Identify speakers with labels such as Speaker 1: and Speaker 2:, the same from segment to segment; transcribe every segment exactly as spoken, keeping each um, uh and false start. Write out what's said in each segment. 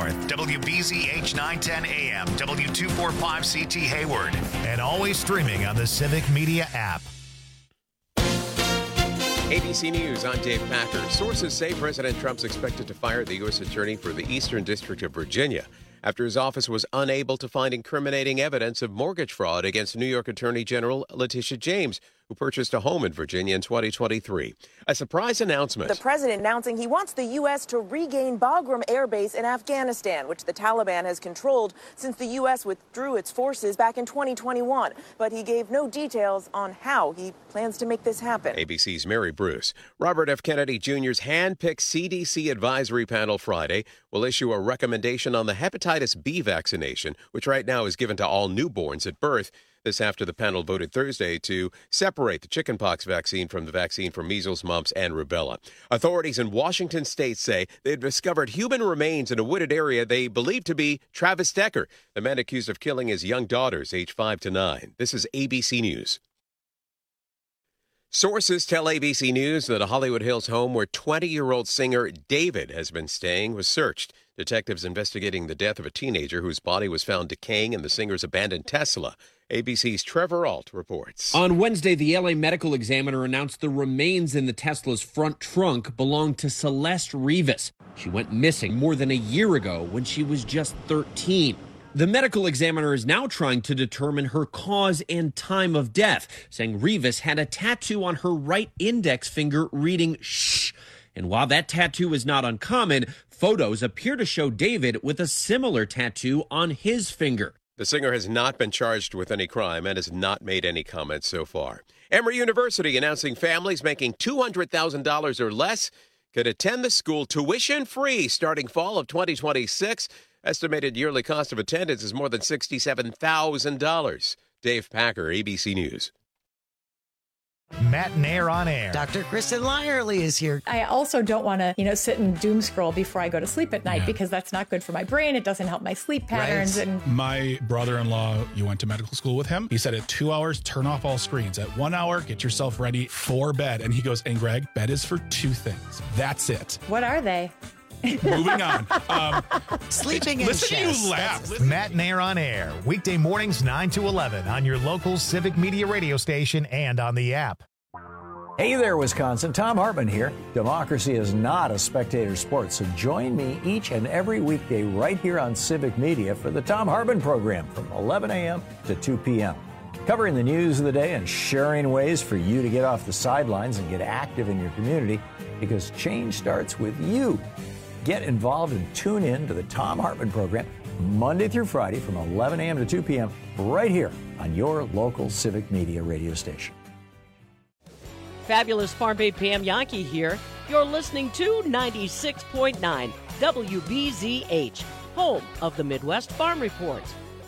Speaker 1: North, W B Z H nine ten A M, W two forty-five C T Hayward, and always streaming on the Civic Media app.
Speaker 2: A B C News, I'm Dave Packer. Sources say President Trump's expected to fire the U S attorney for the Eastern District of Virginia after his office was unable to find incriminating evidence of mortgage fraud against New York Attorney General Letitia James, who purchased a home in Virginia in twenty twenty-three. A surprise announcement.
Speaker 3: The president announcing he wants the U S to regain Bagram Air Base in Afghanistan, which the Taliban has controlled since the U S withdrew its forces back in twenty twenty-one. But he gave no details on how he plans to make this happen.
Speaker 2: A B C's Mary Bruce. Robert F. Kennedy Junior's hand-picked C D C advisory panel Friday will issue a recommendation on the hepatitis B vaccination, which right now is given to all newborns at birth. This after the panel voted Thursday to separate the chickenpox vaccine from the vaccine for measles, mumps, and rubella. Authorities in Washington state say they've discovered human remains in a wooded area they believe to be Travis Decker, the man accused of killing his young daughters, aged five to nine. This is A B C News. Sources tell A B C News that a Hollywood Hills home where twenty-year-old singer David has been staying was searched. Detectives investigating the death of a teenager whose body was found decaying in the singer's abandoned Tesla. A B C's Trevor Ault reports.
Speaker 4: On Wednesday, the L A Medical Examiner announced the remains in the Tesla's front trunk belonged to Celeste Rivas. She went missing more than a year ago when she was just thirteen. The medical examiner is now trying to determine her cause and time of death, saying Rivas had a tattoo on her right index finger reading shh. And while that tattoo is not uncommon, photos appear to show David with a similar tattoo on his finger.
Speaker 2: The singer has not been charged with any crime and has not made any comments so far. Emory University announcing families making two hundred thousand dollars or less could attend the school tuition-free starting fall of twenty twenty-six. Estimated yearly cost of attendance is more than sixty-seven thousand dollars. Dave Packer, A B C News.
Speaker 1: Matt and Air on Air.
Speaker 5: Doctor Kristen Lyerly is here.
Speaker 6: I also don't want to, you know, sit and doom scroll before I go to sleep at night yeah. because that's not good for my brain. It doesn't help my sleep patterns.
Speaker 5: Right.
Speaker 6: And
Speaker 7: my brother-in-law, you went to medical school with him. He said at two hours, turn off all screens. At one hour, get yourself ready for bed. And he goes, and Greg, bed is for two things. That's it.
Speaker 6: What are they?
Speaker 7: Moving on. Um,
Speaker 5: Sleeping in
Speaker 7: Listen
Speaker 5: chest.
Speaker 7: to you laugh.
Speaker 1: Matt and Air on Air. Weekday mornings nine to eleven on your local Civic Media radio station and on the app.
Speaker 8: Hey there, Wisconsin. Tom Hartman here. Democracy is not a spectator sport, so join me each and every weekday right here on Civic Media for the Tom Hartman program from eleven a.m. to two p.m. Covering the news of the day and sharing ways for you to get off the sidelines and get active in your community, because change starts with you. Get involved and tune in to the Tom Hartman program Monday through Friday from eleven a.m. to two p.m. right here on your local Civic Media radio station.
Speaker 9: Fabulous Farm Babe Pam Yankee here. You're listening to ninety-six point nine W B Z H, home of the Midwest Farm Report.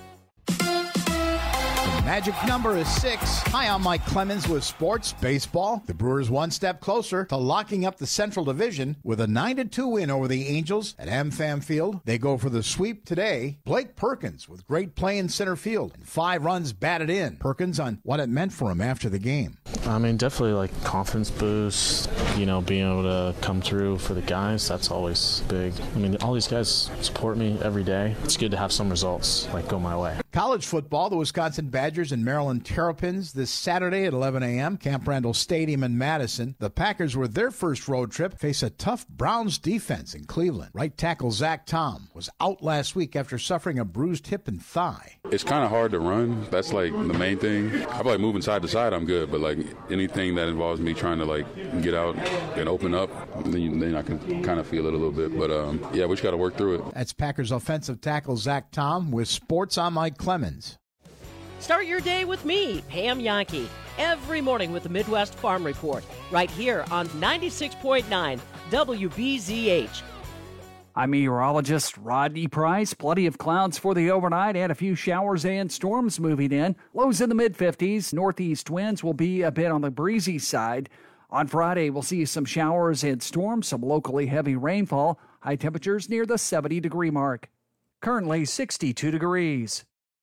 Speaker 10: Magic number is six. Hi, I'm Mike Clemens with Sports Baseball. The Brewers one step closer to locking up the Central Division with a nine to two win over the Angels at AmFam Field. They go for the sweep today. Blake Perkins with great play in center field and five runs batted in. Perkins on what it meant for him after the game.
Speaker 11: I mean, definitely like confidence boost, you know, being able to come through for the guys, that's always big. I mean, all these guys support me every day. It's good to have some results like go my way.
Speaker 10: College football, the Wisconsin Badgers and Maryland Terrapins this Saturday at eleven a.m. Camp Randall Stadium in Madison. The Packers, with their first road trip, face a tough Browns defense in Cleveland. Right tackle Zach Tom was out last week after suffering a bruised hip and thigh.
Speaker 12: It's kind of hard to run. That's like the main thing. I feel like moving side to side, I'm good, but like anything that involves me trying to like get out and open up, then, then I can kind of feel it a little bit. But um, yeah, we just got to work through it.
Speaker 10: That's Packers offensive tackle Zach Tom with Sports. I'm Mike Clemens.
Speaker 9: Start your day with me, Pam Yankee, every morning with the Midwest Farm Report, right here on ninety-six point nine W B Z H.
Speaker 13: I'm meteorologist Rodney Price. Plenty of clouds for the overnight and a few showers and storms moving in. Lows in the mid-fifties. Northeast winds will be a bit on the breezy side. On Friday, we'll see some showers and storms, some locally heavy rainfall. High temperatures near the seventy-degree mark. Currently sixty-two degrees.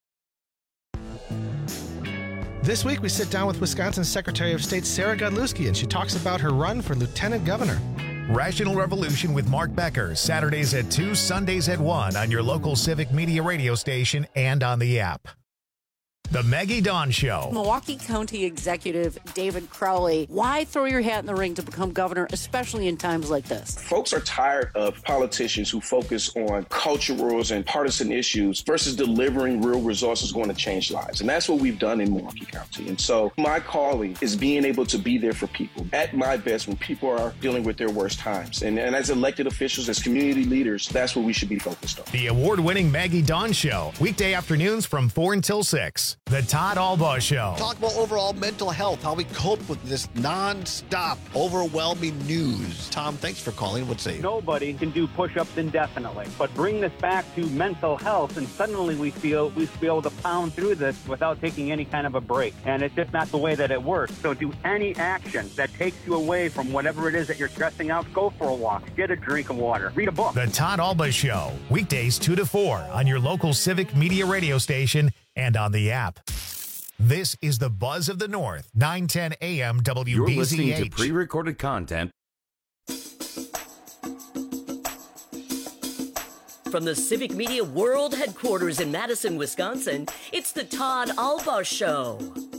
Speaker 14: This week, we sit down with Wisconsin Secretary of State Sarah Godlewski, and she talks about her run for lieutenant governor.
Speaker 1: Rational Revolution with Mark Becker, Saturdays at two, Sundays at one on your local Civic Media radio station and on the app. The Maggie Dawn Show.
Speaker 14: Milwaukee County Executive David Crowley, why throw your hat in the ring to become governor, especially in times like this?
Speaker 15: Folks are tired of politicians who focus on culturals and partisan issues versus delivering real resources going to change lives. And that's what we've done in Milwaukee County. And so my calling is being able to be there for people at my best when people are dealing with their worst times. And, and as elected officials, as community leaders, that's what we should be focused on.
Speaker 1: The award-winning Maggie Dawn Show, weekday afternoons from four until six. The Todd Albaugh Show.
Speaker 16: Talk about overall mental health, how we cope with this non-stop, overwhelming news. Tom, thanks for calling. What's say?
Speaker 17: Nobody can do push-ups indefinitely, but bring this back to mental health, and suddenly we feel we feel able to pound through this without taking any kind of a break. And it's just not the way that it works. So do any action that takes you away from whatever it is that you're stressing out. Go for a walk. Get a drink of water. Read a book.
Speaker 1: The Todd Albaugh Show, weekdays two to four on your local Civic Media radio station and on the app. This is the Buzz of the North, nine ten A M W B Z H.
Speaker 18: You're listening to pre-recorded content.
Speaker 19: From the Civic Media World Headquarters in Madison, Wisconsin, it's the Todd Albaugh Show.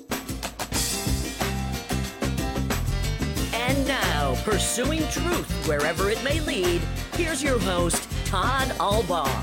Speaker 19: And now, pursuing truth wherever it may lead, here's your host, Todd Albaugh.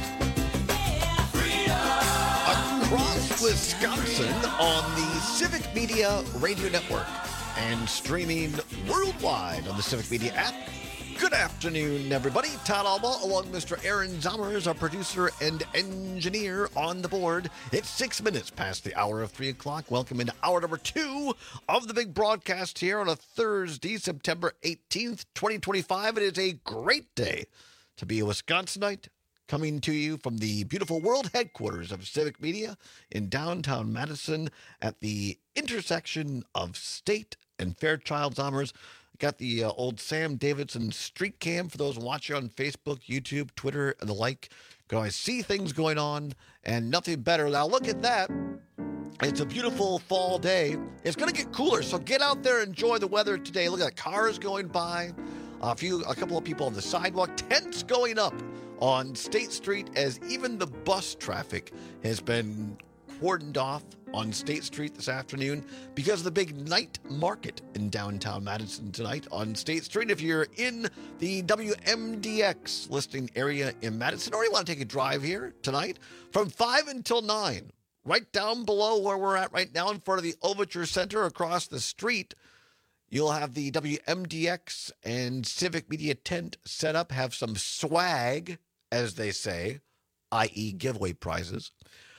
Speaker 16: Across Wisconsin on the Civic Media Radio Network and streaming worldwide on the Civic Media app. Good afternoon, everybody. Todd Albaugh, along with Mister Aaron Zommers, our producer and engineer on the board. It's six minutes past the hour of three o'clock. Welcome into hour number two of the big broadcast here on a Thursday, September eighteenth, twenty twenty-five. It is a great day to be a Wisconsinite, coming to you from the beautiful world headquarters of Civic Media in downtown Madison at the intersection of State and Fairchild Zommers. Got the uh, old Sam Davidson street cam for those watching on Facebook, YouTube, Twitter, and the like. You can always see things going on, and nothing better. Now look at that. It's a beautiful fall day. It's going to get cooler, so get out there and enjoy the weather today. Look at cars going by. A few, a couple of people on the sidewalk. Tents going up on State Street as even the bus traffic has been cordoned off on State Street this afternoon because of the big night market in downtown Madison tonight on State Street. If you're in the W M D X listing area in Madison, or you want to take a drive here tonight from five until nine, right down below where we're at right now in front of the Overture Center across the street, you'll have the W M D X and Civic Media tent set up, have some swag, as they say, that is giveaway prizes.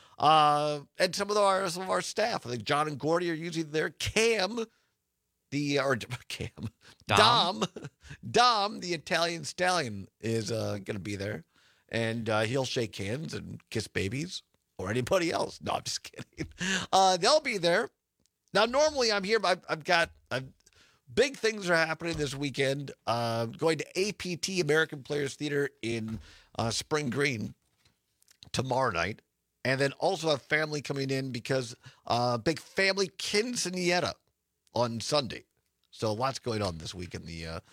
Speaker 16: Uh, and some of our some of our staff, I think John and Gordy are usually there. Cam, the or Cam, Dom, Dom, Dom the Italian stallion is uh, going to be there, and uh, he'll shake hands and kiss babies or anybody else. No, I'm just kidding. Uh, they'll be there. Now, normally I'm here, but I've, I've got I've, big things are happening this weekend. Uh, going to A P T, American Players Theater in uh, Spring Green tomorrow night. And then also have family coming in because uh, big family quinceañera on Sunday. So lots going on this week in the uh,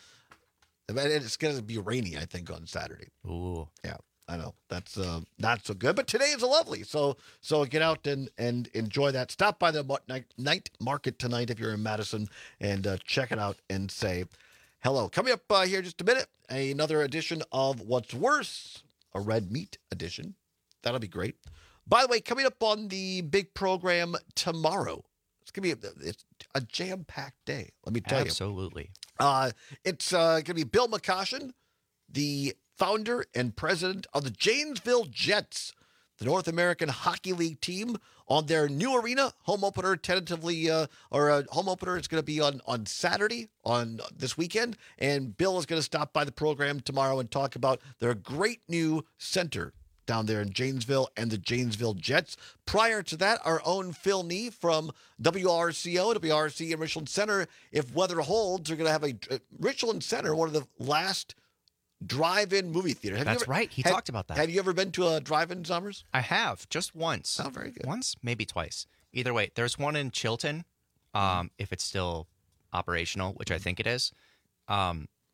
Speaker 16: it's going to be rainy, I think, on Saturday.
Speaker 20: Ooh.
Speaker 16: Yeah, I know. That's uh, not so good. But today is lovely. So so get out and, and enjoy that. Stop by the night, night market tonight if you're in Madison and uh, check it out and say hello. Coming up uh, here in just a minute, another edition of What's Worse, a red meat edition. That'll be great. By the way, coming up on the big program tomorrow, it's going to be a, it's a jam-packed day, let me tell
Speaker 20: Absolutely.
Speaker 16: you. Absolutely. Uh, it's uh, going to be Bill McCoshen, the founder and president of the Janesville Jets, the North American Hockey League team, on their new arena. Home opener tentatively, uh, or a home opener is going to be on, on Saturday, on this weekend. And Bill is going to stop by the program tomorrow and talk about their great new center down there in Janesville and the Janesville Jets. Prior to that, our own Phil Nee from W R C O, W R C and Richland Center. If weather holds, they're going to have a uh, Richland Center, one of the last drive-in movie theaters. Have
Speaker 20: That's
Speaker 16: ever,
Speaker 20: right. He
Speaker 16: have,
Speaker 20: talked about that.
Speaker 16: Have you ever been to a drive-in, Zommers?
Speaker 20: I have, just once.
Speaker 16: Oh, very good.
Speaker 20: Once, maybe twice. Either way, there's one in Chilton, um, if it's still operational, which I think it is. Um,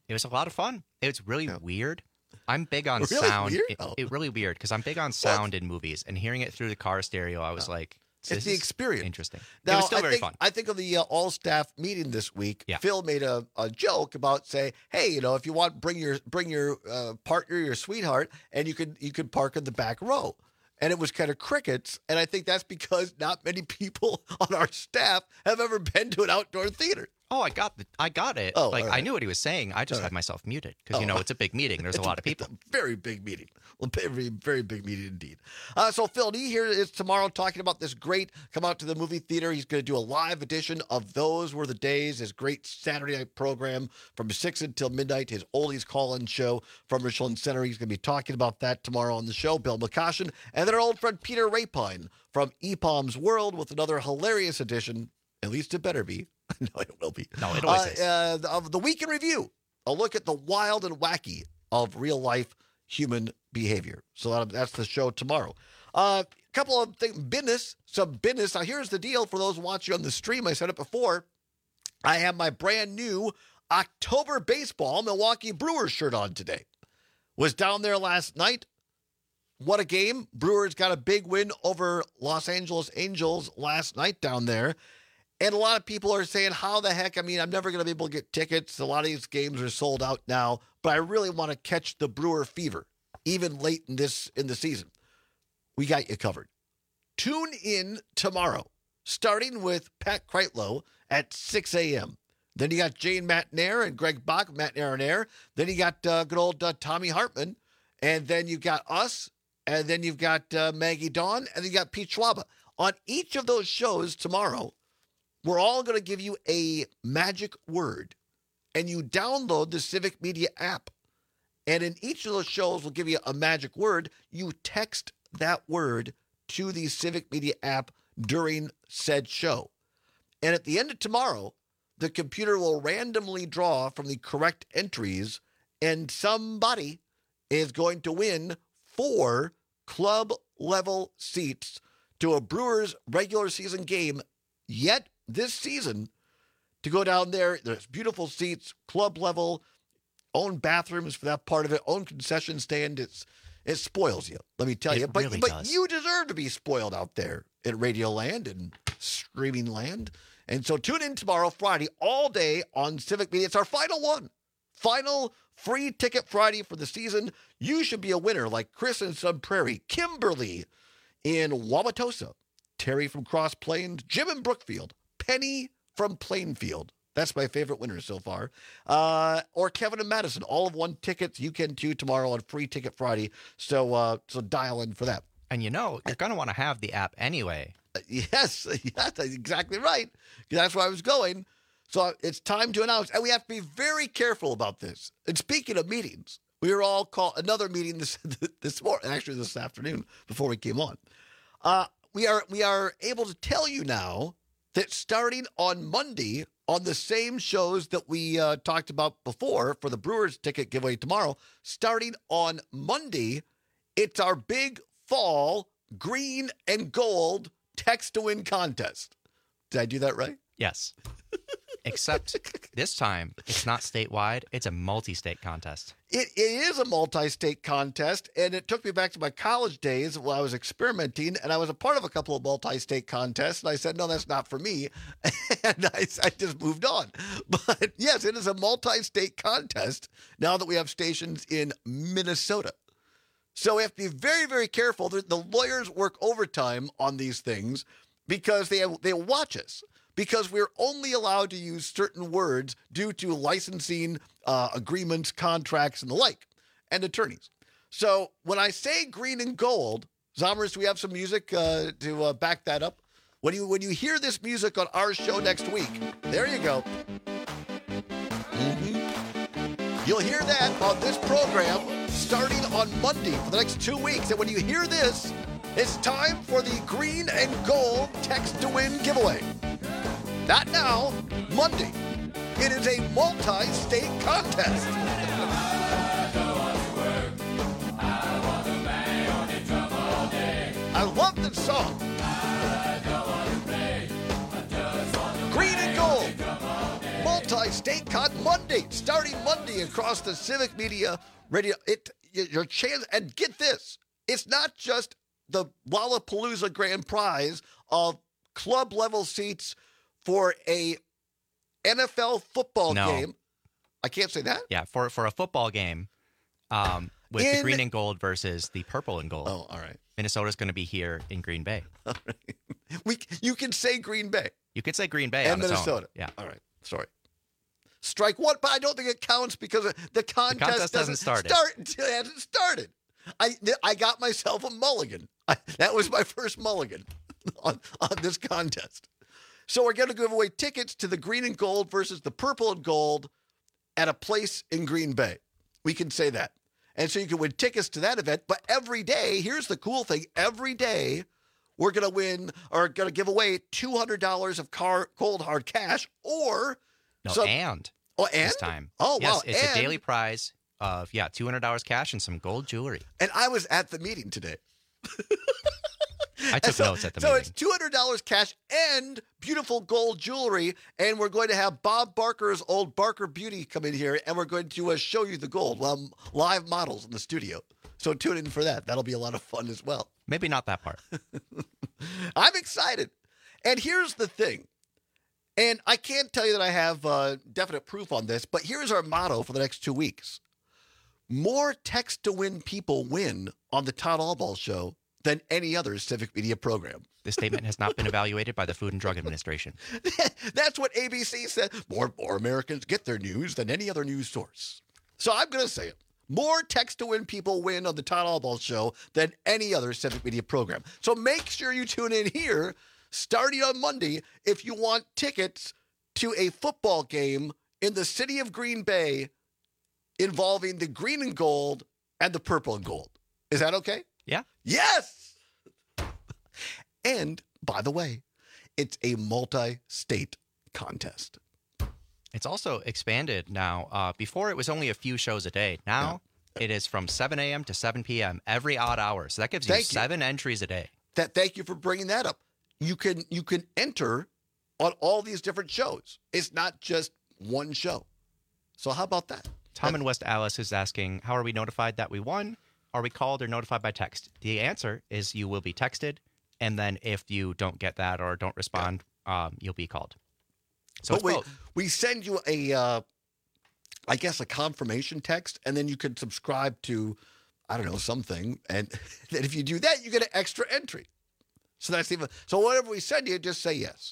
Speaker 20: It was a lot of fun. It was really yeah. weird. I'm big on
Speaker 16: really
Speaker 20: sound.
Speaker 16: Weird?
Speaker 20: It,
Speaker 16: oh.
Speaker 20: it really weird because I'm big on sound well, in movies, and hearing it through the car stereo, I was oh. like,
Speaker 16: it's the experience.
Speaker 20: Interesting.
Speaker 16: Now,
Speaker 20: it was still
Speaker 16: I
Speaker 20: very
Speaker 16: think,
Speaker 20: fun.
Speaker 16: I think of the uh, all-staff meeting this week.
Speaker 20: Yeah.
Speaker 16: Phil made a, a joke about say, hey, you know, if you want, bring your bring your uh, partner, your sweetheart, and you could you could park in the back row. And it was kind of crickets. And I think that's because not many people on our staff have ever been to an outdoor theater.
Speaker 20: Oh, I got the, I got it.
Speaker 16: Oh,
Speaker 20: like
Speaker 16: right.
Speaker 20: I knew what he was saying. I just
Speaker 16: all
Speaker 20: had
Speaker 16: right.
Speaker 20: myself muted because
Speaker 16: oh.
Speaker 20: you know it's a big meeting. There's a lot of people.
Speaker 16: It's a very big meeting. Well, very very big meeting indeed. Uh, so Phil D here is tomorrow talking about this great come out to the movie theater. He's going to do a live edition of Those Were the Days, his great Saturday night program from six until midnight. His Oldies Call-In show from Richland Center. He's going to be talking about that tomorrow on the show. Bill McCoshen and then our old friend Peter Rapine from E P O M's World with another hilarious edition. At least it better be. No, it will be.
Speaker 20: No, it always
Speaker 16: uh,
Speaker 20: is.
Speaker 16: Uh, of the Week in Review, a look at the wild and wacky of real-life human behavior. So that, that's the show tomorrow. A uh, couple of things, business, some business. Now, here's the deal for those watching on the stream. I said it before. I have my brand new October Baseball Milwaukee Brewers shirt on today. Was down there last night. What a game. Brewers got a big win over Los Angeles Angels last night down there. And a lot of people are saying, how the heck? I mean, I'm never going to be able to get tickets. A lot of these games are sold out now, but I really want to catch the Brewer fever, even late in this in the season. We got you covered. Tune in tomorrow, starting with Pat Kreitlow at six a.m. Then you got Jane Matnair and Greg Bach, Matnair and Air. Then you got uh, good old uh, Tommy Hartman. And then you've got us. And then you've got uh, Maggie Dawn. And then you got Pete Schwaba. On each of those shows tomorrow, we're all going to give you a magic word, and you download the Civic Media app. And in each of those shows, we'll give you a magic word. You text that word to the Civic Media app during said show. And at the end of tomorrow, the computer will randomly draw from the correct entries, and somebody is going to win four club-level seats to a Brewers regular season game yet this season to go down there. There's beautiful seats, club level, own bathrooms for that part of it, own concession stand. It's it spoils you, let me tell
Speaker 20: it
Speaker 16: you. But
Speaker 20: really
Speaker 16: but
Speaker 20: does.
Speaker 16: You deserve to be spoiled out there at Radio Land and streaming land. And so tune in tomorrow, Friday, all day on Civic Media. It's our final one. Final free ticket Friday for the season. You should be a winner like Chris in Sun Prairie, Kimberly in Wauwatosa, Terry from Cross Plains, Jim in Brookfield, Penny from Plainfield. That's my favorite winner so far. Uh, or Kevin and Madison. All of one tickets. You can too tomorrow on Free Ticket Friday. So uh, so dial in for that.
Speaker 20: And you know, you're going to want to have the app anyway.
Speaker 16: Uh, yes, yes, that's exactly right. That's where I was going. So it's time to announce. And we have to be very careful about this. And speaking of meetings, we were all called another meeting this this morning, actually this afternoon before we came on. Uh, we are we are able to tell you now that starting on Monday, on the same shows that we uh, talked about before for the Brewers ticket giveaway tomorrow, starting on Monday, it's our big fall green and gold text to win contest. Did I do that right?
Speaker 20: Yes. Except this time, it's not statewide. It's a multi-state contest.
Speaker 16: It, it is a multi-state contest, and it took me back to my college days while I was experimenting, and I was a part of a couple of multi-state contests, and I said, no, that's not for me, and I, I just moved on. But yes, it is a multi-state contest now that we have stations in Minnesota. So we have to be very, very careful. The, the lawyers work overtime on these things because they they watch us. Because we're only allowed to use certain words due to licensing uh, agreements, contracts, and the like, and attorneys. So when I say green and gold, Zommers, do we have some music uh, to uh, back that up? When you when you hear this music on our show next week, there you go. Mm-hmm. You'll hear that on this program starting on Monday for the next two weeks. And when you hear this, it's time for the green and gold text to win giveaway. Not now, Monday. It is a multi-state contest. I love this song. Green and gold. multi-state con Monday, starting Monday across the Civic Media Radio. It your chance, and get this, it's not just the Lollapalooza grand prize of club level seats for a N F L football
Speaker 20: No.
Speaker 16: game. I can't say that.
Speaker 20: Yeah, for for a football game, um, with
Speaker 16: In-
Speaker 20: the green and gold versus the purple and gold.
Speaker 16: Oh, all right.
Speaker 20: Minnesota's going to be here in Green Bay.
Speaker 16: All right. We you can say Green Bay
Speaker 20: You could say Green Bay
Speaker 16: and
Speaker 20: on its own.
Speaker 16: Minnesota.
Speaker 20: Yeah.
Speaker 16: All right. Sorry. Strike one, but I don't think it counts because the contest,
Speaker 20: contest
Speaker 16: doesn't
Speaker 20: hasn't started.
Speaker 16: start until it hasn't started. I I got myself a mulligan. I, that was my first mulligan on, on this contest. So we're going to give away tickets to the green and gold versus the purple and gold at a place in Green Bay. We can say that. And so you can win tickets to that event. But every day, here's the cool thing. Every day, we're going to win or going to give away two hundred dollars of car, cold hard cash or
Speaker 20: No,
Speaker 16: some,
Speaker 20: and
Speaker 16: oh, and?
Speaker 20: this time.
Speaker 16: Oh,
Speaker 20: yes,
Speaker 16: wow.
Speaker 20: it's
Speaker 16: and,
Speaker 20: a daily prize of, yeah, two hundred dollars cash and some gold jewelry.
Speaker 16: And I was at the meeting today.
Speaker 20: I took
Speaker 16: so,
Speaker 20: notes at the
Speaker 16: so
Speaker 20: meeting.
Speaker 16: it's two hundred dollars cash and beautiful gold jewelry. And we're going to have Bob Barker's old Barker Beauty come in here, and we're going to uh, show you the gold. Well, live models in the studio. So tune in for that. That'll be a lot of fun as well.
Speaker 20: Maybe not that part.
Speaker 16: I'm excited. And here's the thing. And I can't tell you that I have uh, definite proof on this, but here's our motto for the next two weeks. More text-to-win people win on the Todd Allball Show than any other Civic Media program.
Speaker 20: This statement has not been evaluated by the Food and Drug Administration.
Speaker 16: That's what A B C said. More, more Americans get their news than any other news source. So I'm going to say it. More text-to-win people win on the Todd Allball Show than any other Civic Media program. So make sure you tune in here starting on Monday if you want tickets to a football game in the city of Green Bay involving the green and gold and the purple and gold. Is that okay?
Speaker 20: Yeah.
Speaker 16: Yes! And, by the way, it's a multi-state contest.
Speaker 20: It's also expanded now. Uh, before, it was only a few shows a day. Now, yeah. It is from seven a.m. to seven p.m. every odd hour. So that gives you
Speaker 16: Thank
Speaker 20: seven
Speaker 16: you.
Speaker 20: entries a day.
Speaker 16: That, thank you for bringing that up. You can you can enter on all these different shows. It's not just one show. So how about that?
Speaker 20: Tom in West Allis is asking, how are we notified that we won? Are we called or notified by text? The answer is you will be texted, and then if you don't get that or don't respond, yeah. um, you'll be called. So
Speaker 16: but we,
Speaker 20: both.
Speaker 16: we send you a, uh, I guess, a confirmation text, and then you can subscribe to, I don't know, something. And then if you do that, you get an extra entry. So that's even, so whatever we send you, just say yes.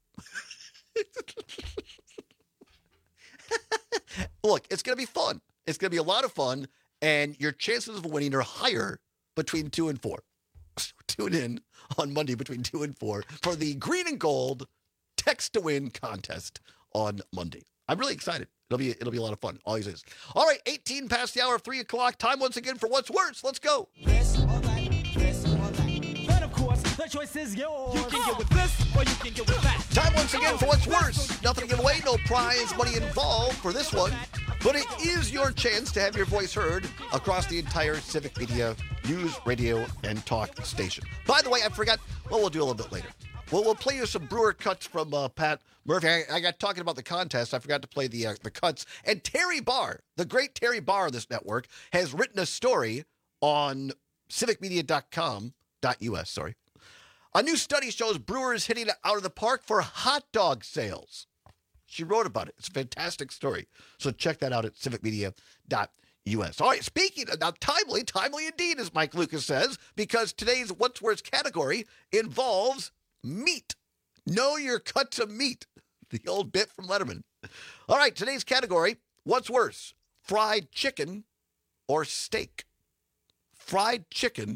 Speaker 16: Look, it's going to be fun. It's going to be a lot of fun, and your chances of winning are higher between two and four. So tune in on Monday between two and four for the green and gold text to win contest on Monday. I'm really excited. It'll be it'll be a lot of fun. Always is. All right, eighteen past the hour of three o'clock. Time once again for What's Worse. Let's go.
Speaker 18: This or that, this or that. But of course, the choice is yours. You can get with this or you can get with that.
Speaker 16: Time once again for What's Worse. Nothing to give away, no prize money involved for this one. But it is your chance to have your voice heard across the entire Civic Media news, radio, and talk station. By the way, I forgot, well, we'll do a little bit later. Well, we'll play you some Brewer cuts from uh, Pat Murphy. I, I got talking about the contest. I forgot to play the uh, the cuts. And Terry Barr, the great Terry Barr of this network, has written a story on civic media dot com dot U S, sorry. A new study shows Brewers hitting it out of the park for hot dog sales. She wrote about it. It's a fantastic story. So check that out at civic media dot U S. All right, speaking of, now timely, timely indeed, as Mike Lucas says, because today's What's Worse category involves meat. Know your cuts of meat. The old bit from Letterman. All right, today's category, what's worse, fried chicken or steak? Fried chicken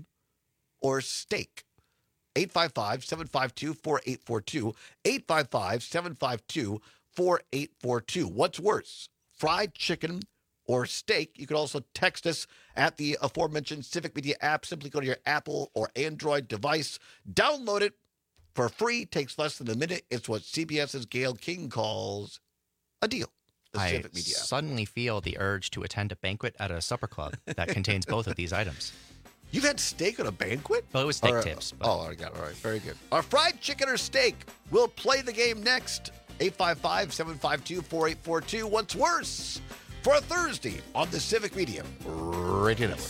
Speaker 16: or steak? eight five five, seven five two, four eight four two. eight five five, seven five two, four eight four two. What's worse, fried chicken or steak? You can also text us at the aforementioned Civic Media app. Simply go to your Apple or Android device, download it for free. Takes less than a minute. It's what CBS's Gayle King calls a deal. The
Speaker 20: I
Speaker 16: Civic Media app.
Speaker 20: suddenly feel the urge to attend a banquet at a supper club that contains both of these items.
Speaker 16: You've had steak at a banquet?
Speaker 20: Well, it was steak
Speaker 16: Or,
Speaker 20: tips. But...
Speaker 16: Oh, I got it. All right. Very good. Our fried chicken or steak. We'll play the game next eight five five, seven five two, four eight four two. What's worse? For a Thursday on the Civic Media Radio Network.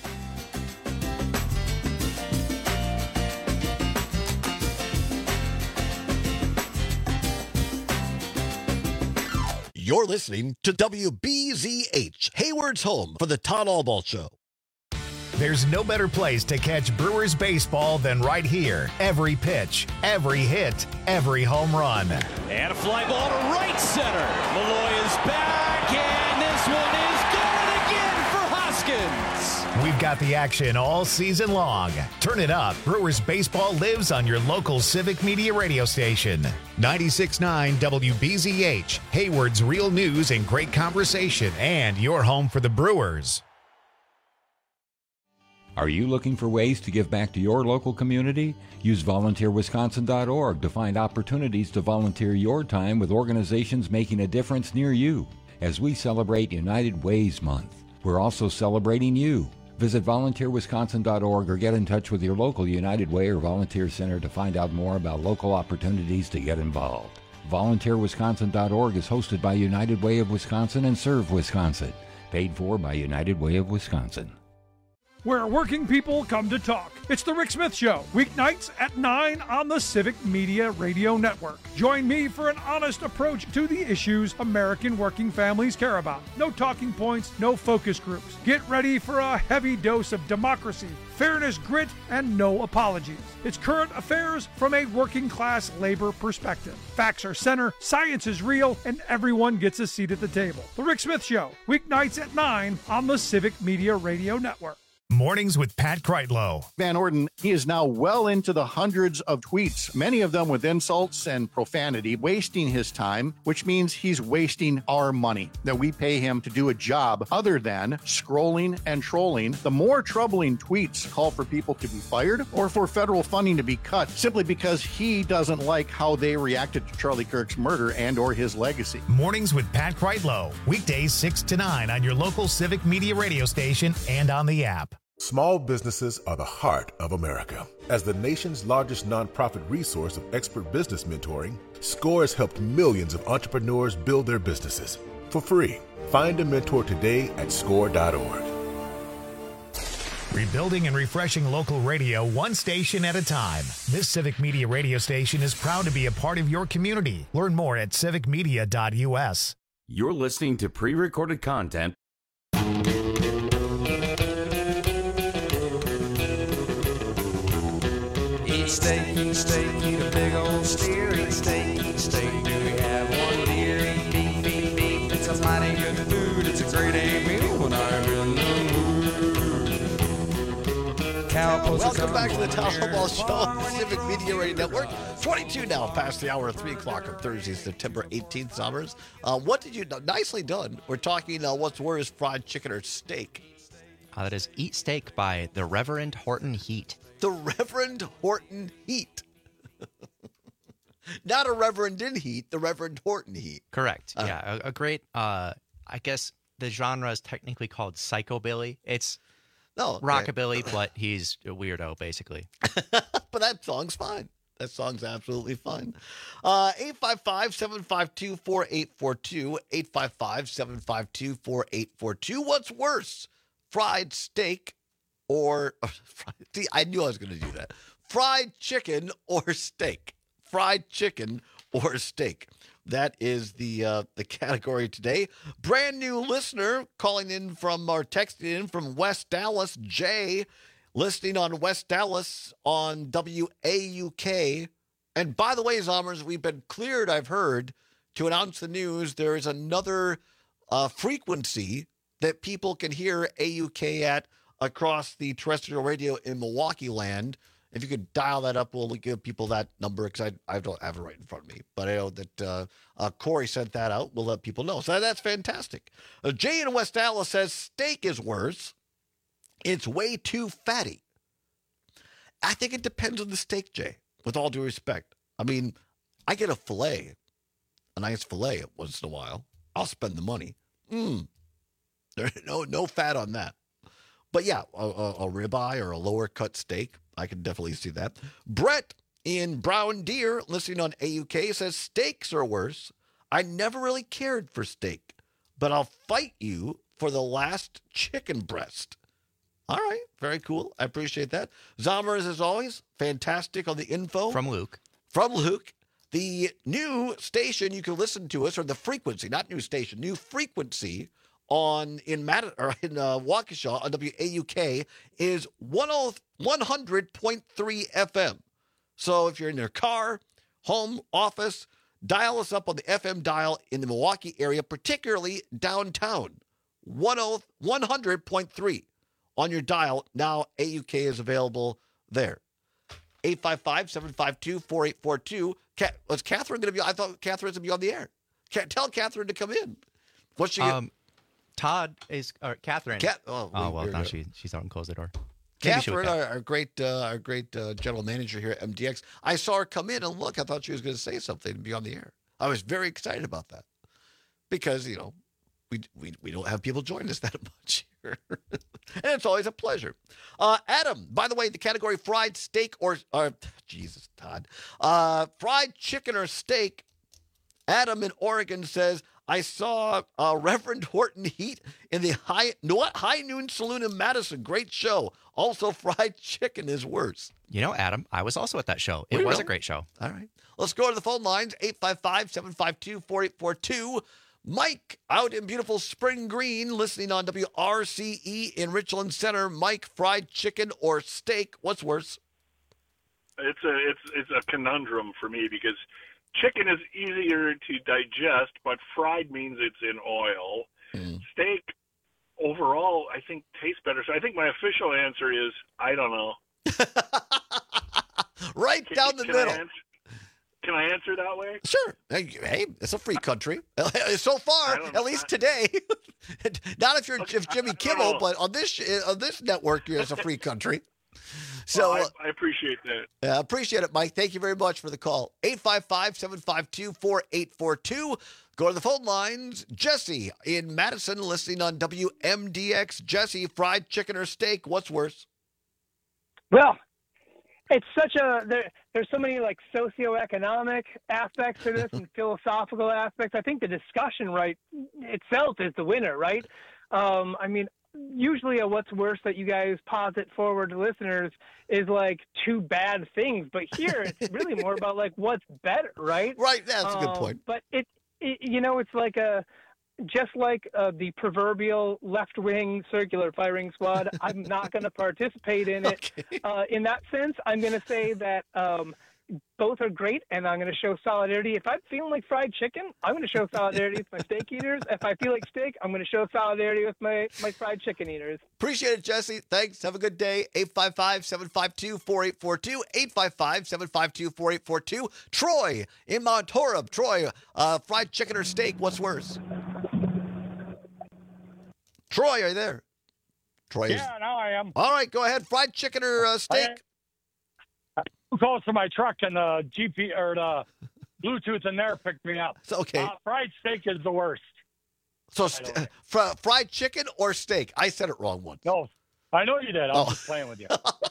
Speaker 16: You're listening to W B Z H, Hayward's home for the Todd Allball Show.
Speaker 1: There's no better place to catch Brewers baseball than right here. Every pitch, every hit, every home run.
Speaker 18: And a fly ball to right center. Malloy is back, and this one is good again for Hoskins.
Speaker 1: We've got the action all season long. Turn it up. Brewers baseball lives on your local Civic Media radio station. ninety-six point nine W B Z H, Hayward's real news and great conversation, and your home for the Brewers.
Speaker 21: Are you looking for ways to give back to your local community? Use volunteer wisconsin dot org to find opportunities to volunteer your time with organizations making a difference near you. As we celebrate United Ways Month, we're also celebrating you. Visit volunteer wisconsin dot org or get in touch with your local United Way or volunteer center to find out more about local opportunities to get involved. volunteer wisconsin dot org is hosted by United Way of Wisconsin and Serve Wisconsin. Paid for by United Way of Wisconsin.
Speaker 22: Where working people come to talk. It's the Rick Smith Show, weeknights at nine on the Civic Media Radio Network. Join me for an honest approach to the issues American working families care about. No talking points, no focus groups. Get ready for a heavy dose of democracy, fairness, grit, and no apologies. It's current affairs from a working class labor perspective. Facts are center, science is real, and everyone gets a seat at the table. The Rick Smith Show, weeknights at nine on the Civic Media Radio Network.
Speaker 1: Mornings with Pat Kreitlow.
Speaker 10: Van Orden, he is now well into the hundreds of tweets, many of them with insults and profanity, wasting his time, which means he's wasting our money that we pay him to do a job other than scrolling and trolling. The more troubling tweets call for people to be fired or for federal funding to be cut simply because he doesn't like how they reacted to Charlie Kirk's murder and or his legacy.
Speaker 1: Mornings with Pat Kreitlow. Weekdays six to nine on your local Civic Media radio station and on the app.
Speaker 23: Small businesses are the heart of America. As the nation's largest nonprofit resource of expert business mentoring, SCORE has helped millions of entrepreneurs build their businesses for free. Find a mentor today at score dot org.
Speaker 1: Rebuilding and refreshing local radio one station at a time. This Civic Media radio station is proud to be a part of your community. Learn more at civic media dot u s.
Speaker 24: You're listening to pre-recorded content.
Speaker 18: Eat steak, eat steak, eat a big old steer. Eat steak, eat steak, do we have one deer? Eat beef, beef, beef, it's a mighty good food. It's a great A meal when I'm in the mood.
Speaker 16: Welcome back to the Todd Allball Show on the Civic Media Radio Network. twenty-two now past the hour of three o'clock on Thursday, September eighteenth, Summers. Uh, what did you do? Nicely done. We're talking uh, what's worse, fried chicken or steak?
Speaker 20: Uh, that is Eat Steak by the Reverend Horton Heat.
Speaker 16: The Reverend Horton Heat. Not a Reverend in Heat, the Reverend Horton Heat.
Speaker 20: Correct.
Speaker 16: Uh,
Speaker 20: yeah, a, a great, uh, I guess the genre is technically called psychobilly. It's
Speaker 16: no,
Speaker 20: rockabilly, yeah. But he's a weirdo, basically.
Speaker 16: But that song's fine. That song's absolutely fine. Uh, eight five five, seven five two, four eight four two, eight five five, seven five two, four eight four two. What's worse, fried steak or see, I knew I was going to do that. Fried chicken or steak? Fried chicken or steak? That is the uh, the category today. Brand new listener calling in from or texting in from West Dallas, Jay, listening on West Dallas on W A U K. And by the way, Zommers, we've been cleared, I've heard, to announce the news. There is another uh, frequency that people can hear A U K at across the terrestrial radio in Milwaukee land. If you could dial that up, we'll give people that number because I, I don't have it right in front of me. But I know that uh, uh, Corey sent that out. We'll let people know. So that's fantastic. Uh, Jay in West Dallas says steak is worse. It's way too fatty. I think it depends on the steak, Jay, with all due respect. I mean, I get a filet, a nice filet once in a while. I'll spend the money. Mm. There's no, no fat on that. But yeah, a, a, a ribeye or a lower cut steak, I can definitely see that. Brett in Brown Deer, listening on A U K, says steaks are worse. I never really cared for steak, but I'll fight you for the last chicken breast. All right, very cool. I appreciate that. Zommers, as always, fantastic on the info.
Speaker 20: From Luke.
Speaker 16: From Luke. The new station you can listen to us, or the frequency, not new station, new frequency on in Mad- or in uh, Waukesha on W A U K is one hundred point three F M. So if you're in your car, home, office, dial us up on the F M dial in the Milwaukee area, particularly downtown. one hundred point three on your dial. Now A U K is available there. eight five five, seven five two, four eight four two. Ca- was Catherine going to be? I thought Catherine's going to be on the air. Can't tell Catherine to come in. What's she?
Speaker 20: Um, Todd is or Catherine.
Speaker 16: Cat- oh,
Speaker 20: oh
Speaker 16: we-
Speaker 20: well,
Speaker 16: we're
Speaker 20: now
Speaker 16: good.
Speaker 20: she she's out and closed the door. Maybe she would
Speaker 16: Catherine,
Speaker 20: come.
Speaker 16: our, our great, uh, our great uh, general manager here at M D X. I saw her come in and look. I thought she was going to say something and be on the air. I was very excited about that because you know we we we don't have people join us that much here, and it's always a pleasure. Uh, Adam, by the way, the category fried steak or or Jesus, Todd, uh, fried chicken or steak. Adam in Oregon says, I saw uh, Reverend Horton Heat in the high, what, High Noon Saloon in Madison. Great show. Also, fried chicken is worse.
Speaker 20: You know, Adam, I was also at that show. It
Speaker 16: We
Speaker 20: was
Speaker 16: know.
Speaker 20: a great show.
Speaker 16: All right. Let's go to the phone lines, eight five five, seven five two, four eight four two. Mike out in beautiful Spring Green, listening on W R C E in Richland Center. Mike, fried chicken or steak, what's worse?
Speaker 2: It's a it's it's a conundrum for me because chicken is easier to digest, but fried means it's in oil.
Speaker 16: Mm.
Speaker 2: Steak overall, I think, tastes better. So I think my official answer is I don't know.
Speaker 16: Right
Speaker 2: Can-
Speaker 16: down the
Speaker 2: can I
Speaker 16: middle.
Speaker 2: answer- Can I answer that way?
Speaker 16: Sure. Hey, hey, it's a free country. So far,
Speaker 2: don't-
Speaker 16: at least today. Not if you're if Jimmy Kimmel,
Speaker 2: know.
Speaker 16: but on this on this network, it's a free country. So
Speaker 2: Well,
Speaker 16: uh,
Speaker 2: I, I appreciate that.
Speaker 16: yeah, appreciate it, Mike. Thank you very much for the call. eight five five, seven five two, four eight four two. Go to the phone lines. Jesse in Madison, listening on W M D X. Jesse, fried chicken or steak, what's worse?
Speaker 3: Well, it's such a there, there's so many like socioeconomic aspects to this and philosophical aspects. I think the discussion right itself is the winner, right? Um, I mean, usually a what's worse that you guys posit forward to listeners is like two bad things, but here it's really more about like what's better, right?
Speaker 16: Right, that's a good
Speaker 3: Um,
Speaker 16: point.
Speaker 3: But it, it, you know, it's like a just like uh, the proverbial left-wing circular firing squad. I'm not going to participate in it. Uh, in that sense, I'm going to say that um, both are great, and I'm going to show solidarity. If I'm feeling like fried chicken, I'm going to show solidarity with my steak eaters. If I feel like steak, I'm going to show solidarity with my, my fried chicken eaters.
Speaker 16: Appreciate it, Jesse. Thanks. Have a good day. eight five five, seven five two, four eight four two. eight five five, seven five two, four eight four two. Troy in Mount Horeb. Troy, uh, fried chicken or steak, what's worse? Troy, are you there? Troy is...
Speaker 4: Yeah, now I am.
Speaker 16: All right, go ahead. Fried chicken or uh, steak?
Speaker 4: Too close to my truck, and the G P or the Bluetooth in there picked me up.
Speaker 16: It's okay.
Speaker 4: Uh, fried steak is the worst.
Speaker 16: So st- uh, fr- fried chicken or steak? I said it wrong once.
Speaker 4: No, I know you did. I was
Speaker 16: Oh.
Speaker 4: just playing with you.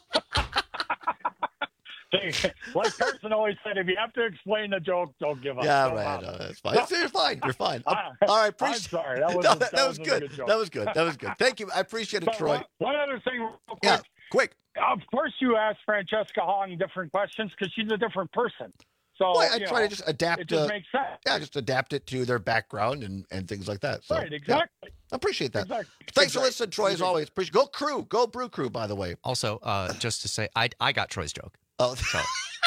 Speaker 4: See, like Carson always said, if you have to explain the joke, don't give up.
Speaker 16: Yeah,
Speaker 4: Don't
Speaker 16: right.
Speaker 4: bother.
Speaker 16: No, that's fine. It's- You're fine. You're fine.
Speaker 4: Ah,
Speaker 16: All right.
Speaker 4: I'm
Speaker 16: Appreciate.
Speaker 4: sorry. That was,
Speaker 16: No,
Speaker 4: a-
Speaker 16: that,
Speaker 4: that
Speaker 16: was
Speaker 4: was a
Speaker 16: good.
Speaker 4: good joke.
Speaker 16: That was good. That was good. Thank you. I appreciate it,
Speaker 4: But
Speaker 16: Troy.
Speaker 4: One, one other thing, real quick.
Speaker 16: Yeah, quick.
Speaker 4: Of course, you asked Francesca Hahn different questions because she's a different person. So
Speaker 16: Well, I
Speaker 4: you
Speaker 16: try
Speaker 4: know,
Speaker 16: to just adapt.
Speaker 4: It just
Speaker 16: uh,
Speaker 4: makes sense.
Speaker 16: Yeah, just adapt it to their background and, and things like that. So,
Speaker 4: Right,
Speaker 16: yeah.
Speaker 4: exactly.
Speaker 16: I appreciate that.
Speaker 4: Exactly.
Speaker 16: Thanks for
Speaker 4: Exactly.
Speaker 16: listening, Troy, as always. Appreciate Go Crew. Go Brew Crew, by the way.
Speaker 20: Also, uh, just to say, I I got Troy's joke.
Speaker 16: Oh,
Speaker 20: So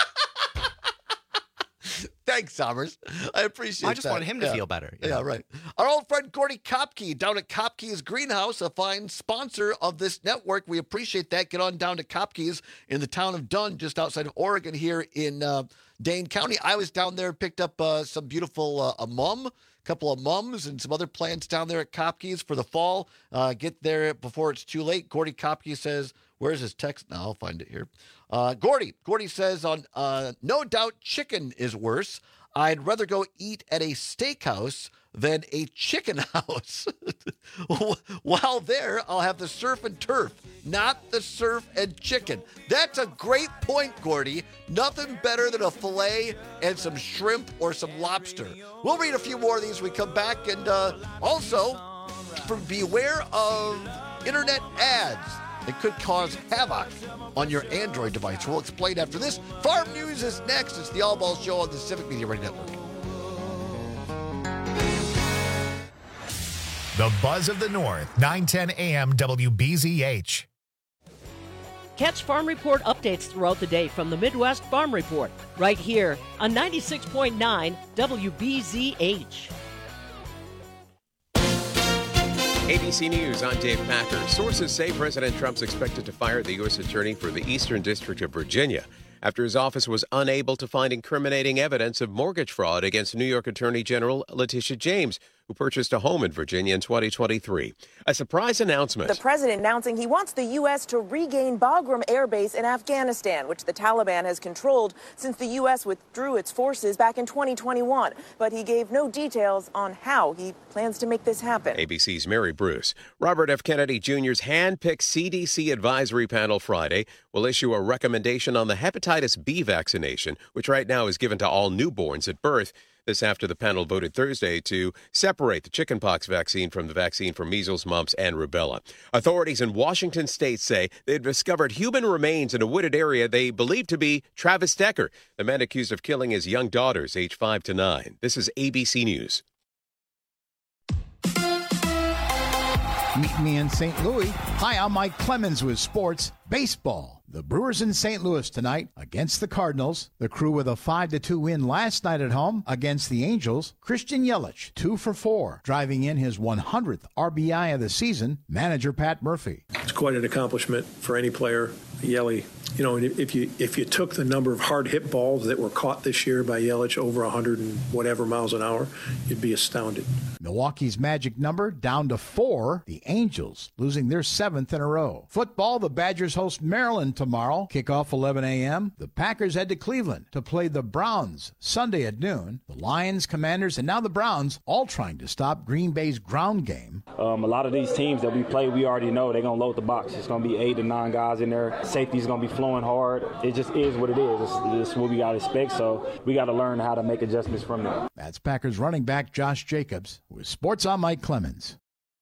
Speaker 16: thanks, Summers. I appreciate
Speaker 20: I just
Speaker 16: that.
Speaker 20: wanted him to
Speaker 16: Yeah.
Speaker 20: feel better. you
Speaker 16: Yeah,
Speaker 20: know?
Speaker 16: right. Our old friend Gordy Kopke down at Kopke's Greenhouse, a fine sponsor of this network. We appreciate that. Get on down to Kopke's in the town of Dunn, just outside of Oregon here in uh, Dane County. I was down there, picked up uh, some beautiful uh, a mum, a couple of mums, and some other plants down there at Kopke's for the fall. Uh, get there before it's too late. Gordy Kopke says Where's his text? Now I'll find it here. Uh, Gordy. Gordy says, on uh, no doubt chicken is worse. I'd rather go eat at a steakhouse than a chicken house. While there, I'll have the surf and turf, not the surf and chicken. That's a great point, Gordy. Nothing better than a filet and some shrimp or some lobster. We'll read a few more of these when we come back. And uh, also, beware of internet ads. It could cause havoc on your Android device. We'll explain after this. Farm News is next. It's the All Ball Show on the Civic Media Radio Network.
Speaker 1: The Buzz of the North, nine ten A M W B Z H.
Speaker 9: Catch Farm Report updates throughout the day from the Midwest Farm Report, right here on ninety-six point nine W B Z H.
Speaker 5: A B C News, I'm Dave Packer. Sources say President Trump's expected to fire the U S attorney for the Eastern District of Virginia after his office was unable to find incriminating evidence of mortgage fraud against New York Attorney General Letitia James, who purchased a home in Virginia in twenty twenty-three. A surprise announcement.
Speaker 6: The president announcing he wants the U S to regain Bagram Air Base in Afghanistan, which the Taliban has controlled since the U S withdrew its forces back in twenty twenty-one. But he gave no details on how he plans to make this happen.
Speaker 5: A B C's Mary Bruce. Robert F. Kennedy Junior's hand-picked C D C advisory panel Friday will issue a recommendation on the hepatitis B vaccination, which right now is given to all newborns at birth. This after the panel voted Thursday to separate the chickenpox vaccine from the vaccine for measles, mumps, and rubella. Authorities in Washington state say they've discovered human remains in a wooded area they believe to be Travis Decker, the man accused of killing his young daughters, aged five to nine. This is A B C News.
Speaker 10: Meet me in Saint Louis. Hi, I'm Mike Clemens with Sports Baseball. The Brewers in Saint Louis tonight against the Cardinals. The Crew with a five to two win last night at home against the Angels. Christian Yelich, two for four, driving in his one hundredth R B I of the season. Manager Pat Murphy.
Speaker 7: It's quite an accomplishment for any player. Yelich, you know, if you if you took the number of hard hit balls that were caught this year by Yelich over one hundred and whatever miles an hour, you'd be astounded.
Speaker 10: Milwaukee's magic number down to four. The Angels losing their seventh in a row. Football, the Badgers host Maryland tomorrow. Kickoff eleven a m The Packers head to Cleveland to play the Browns Sunday at noon. The Lions, Commanders, and now the Browns all trying to stop Green Bay's ground game.
Speaker 8: Um, a lot of these teams that we play, we already know they're going to load the box. It's going to be eight to nine guys in there. Safety's going to be flowing hard. It just is what it is. It's, it's what we got to expect, so we got to learn how to make adjustments from there.
Speaker 10: That's Packers running back Josh Jacobs. With Sports, I'm Mike Clemens.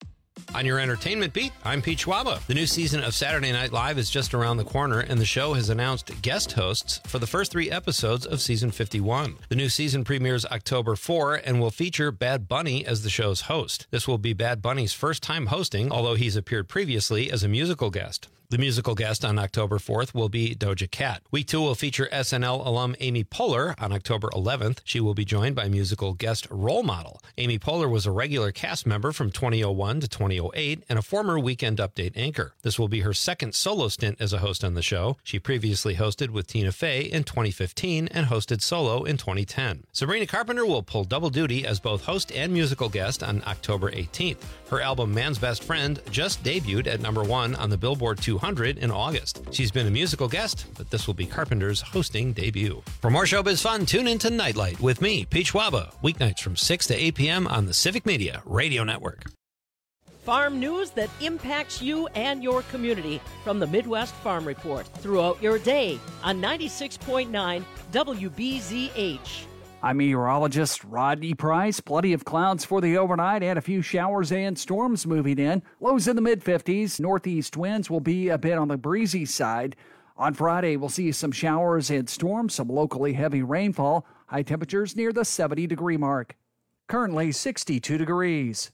Speaker 25: On your entertainment beat, I'm Pete Schwaba. The new season of Saturday Night Live is just around the corner, and the show has announced guest hosts for the first three episodes of season fifty-one. The new season premieres October fourth and will feature Bad Bunny as the show's host. This will be Bad Bunny's first time hosting, although he's appeared previously as a musical guest. The musical guest on October fourth will be Doja Cat. Week two will feature S N L alum Amy Poehler. On October eleventh, she will be joined by musical guest Role Model. Amy Poehler was a regular cast member from twenty oh one to twenty oh eight and a former Weekend Update anchor. This will be her second solo stint as a host on the show. She previously hosted with Tina Fey in twenty fifteen and hosted solo in twenty ten. Sabrina Carpenter will pull double duty as both host and musical guest on October eighteenth. Her album Man's Best Friend just debuted at number one on the Billboard two hundred in August. She's been a musical guest, but this will be Carpenter's hosting debut. For more showbiz fun, tune into Nightlight with me, Pete Schwaba, weeknights from six to eight p m on the Civic Media Radio Network.
Speaker 9: Farm news that impacts you and your community from the Midwest Farm Report throughout your day on ninety-six point nine W B Z H.
Speaker 13: I'm meteorologist Rodney Price. Plenty of clouds for the overnight and a few showers and storms moving in. Lows in the mid fifties. Northeast winds will be a bit on the breezy side. On Friday, we'll see some showers and storms, some locally heavy rainfall. High temperatures near the seventy degree mark. Currently sixty-two degrees.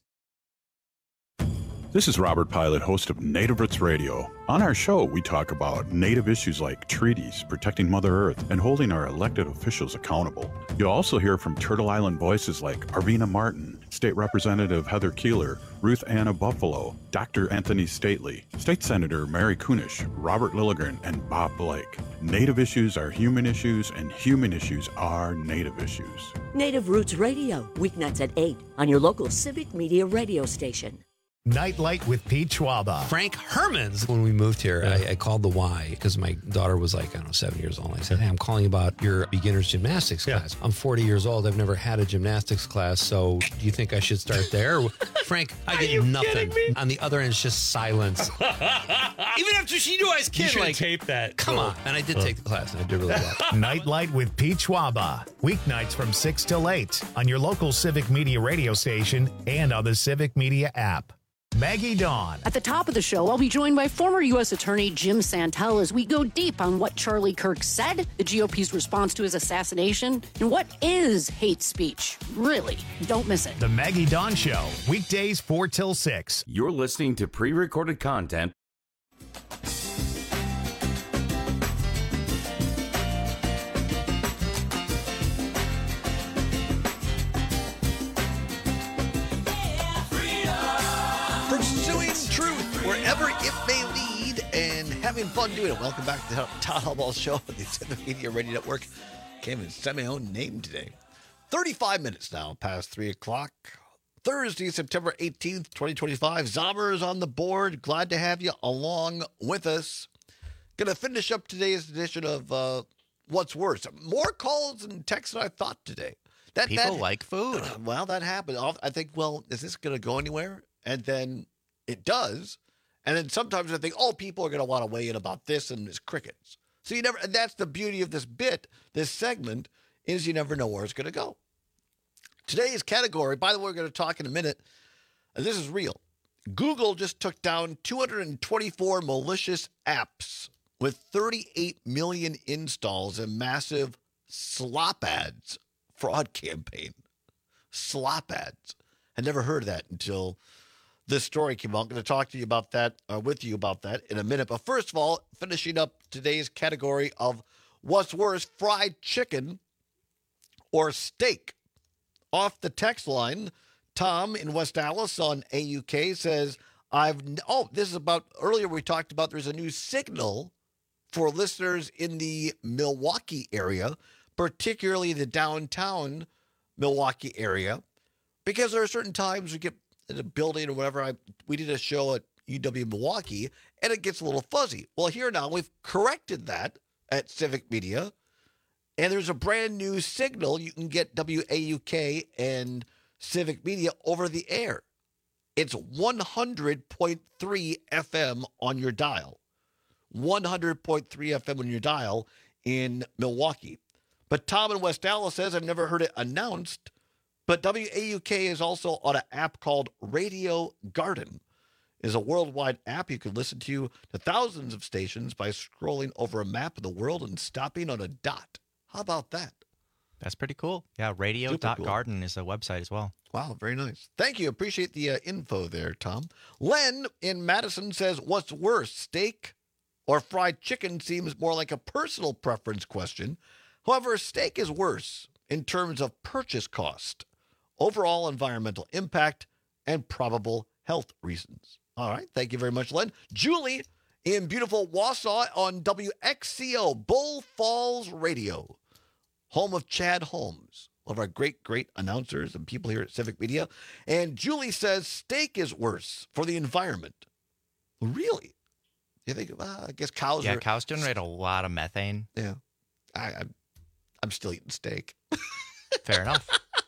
Speaker 26: This is Robert Pilot, host of Native Roots Radio. On our show, we talk about Native issues like treaties, protecting Mother Earth, and holding our elected officials accountable. You'll also hear from Turtle Island voices like Arvina Martin, State Representative Heather Keeler, Ruth Anna Buffalo, Doctor Anthony Stately, State Senator Mary Kunish, Robert Lilligren, and Bob Blake. Native issues are human issues, and human issues are Native issues.
Speaker 19: Native Roots Radio, weeknights at eight on your local Civic Media radio station.
Speaker 1: Nightlight with Pete Schwaba.
Speaker 25: Frank Hermans. When we moved here, I, I called the Y because my daughter was like, I don't know, seven years old. I said, hey, I'm calling about your beginner's gymnastics class. I'm forty years old. I've never had a gymnastics class. So do you think I should start there? Frank, I get nothing. On the other end, it's just silence. Even after she knew I was kidding.
Speaker 11: You should
Speaker 25: like,
Speaker 11: tape that.
Speaker 25: Come
Speaker 11: Cool.
Speaker 25: on. And I did take the class, and I did really well.
Speaker 1: Nightlight with Pete Schwaba. Weeknights from six till eight on your local Civic Media radio station and on the Civic Media app. Maggie Dawn.
Speaker 12: At the top of the show, I'll be joined by former U S Attorney Jim Santel as we go deep on what Charlie Kirk said, the G O P's response to his assassination, and what is hate speech. Really, don't miss it.
Speaker 1: The Maggie Dawn Show, weekdays four till six.
Speaker 24: You're listening to pre-recorded content.
Speaker 16: Pursuing truth wherever it may lead and having fun doing it. Welcome back to the Todd Hallball Show on the Civic Media Radio Network. Can't even say my own name today. thirty-five minutes now past three o'clock. Thursday, September eighteenth, twenty twenty-five. Zombers on the board. Glad to have you along with us. Going to finish up today's edition of uh, What's Worse. More calls and texts than I thought today. That,
Speaker 20: People
Speaker 16: that,
Speaker 20: like food.
Speaker 16: Well, that happened. I think, well, is this going to go anywhere? And then it does. And then sometimes I think, oh, people are going to want to weigh in about this, and it's crickets. So you never, and that's the beauty of this bit, this segment, is you never know where it's going to go. Today's category, by the way, we're going to talk in a minute, and this is real. Google just took down two hundred twenty-four malicious apps with thirty-eight million installs and massive slop ads fraud campaign. Slop ads. I never heard of that until this story came out. I'm going to talk to you about that, uh, with you about that in a minute. But first of all, finishing up today's category of what's worse, fried chicken or steak. Off the text line, Tom in West Allis on A U K says, I've, oh, this is about, earlier we talked about there's a new signal for listeners in the Milwaukee area, particularly the downtown Milwaukee area, because there are certain times we get in a building or whatever. I we did a show at U W Milwaukee, and it gets a little fuzzy. Well, here now we've corrected that at Civic Media, and there's a brand new signal. You can get W A U K and Civic Media over the air. It's one hundred point three F M on your dial. one hundred point three F M on your dial in Milwaukee. But Tom in West Allis says, I've never heard it announced, but W A U K is also on an app called Radio Garden. It's a worldwide app you can listen to to thousands of stations by scrolling over a map of the world and stopping on a dot. How about that?
Speaker 20: That's pretty cool. Yeah, radio dot garden
Speaker 16: cool.
Speaker 20: is a website as well.
Speaker 16: Wow, very nice. Thank you. Appreciate the uh, info there, Tom. Len in Madison says, what's worse, steak or fried chicken? Seems more like a personal preference question. However, steak is worse in terms of purchase cost, overall environmental impact, and probable health reasons. All right. Thank you very much, Len. Julie in beautiful Wausau on W X C O, Bull Falls Radio, home of Chad Holmes, one of our great, great announcers and people here at Civic Media. And Julie says steak is worse for the environment. Really? You think, well, I guess cows
Speaker 20: yeah,
Speaker 16: are...
Speaker 20: cows generate a lot of methane.
Speaker 16: Yeah. I, I'm, I'm still eating steak.
Speaker 20: Fair enough.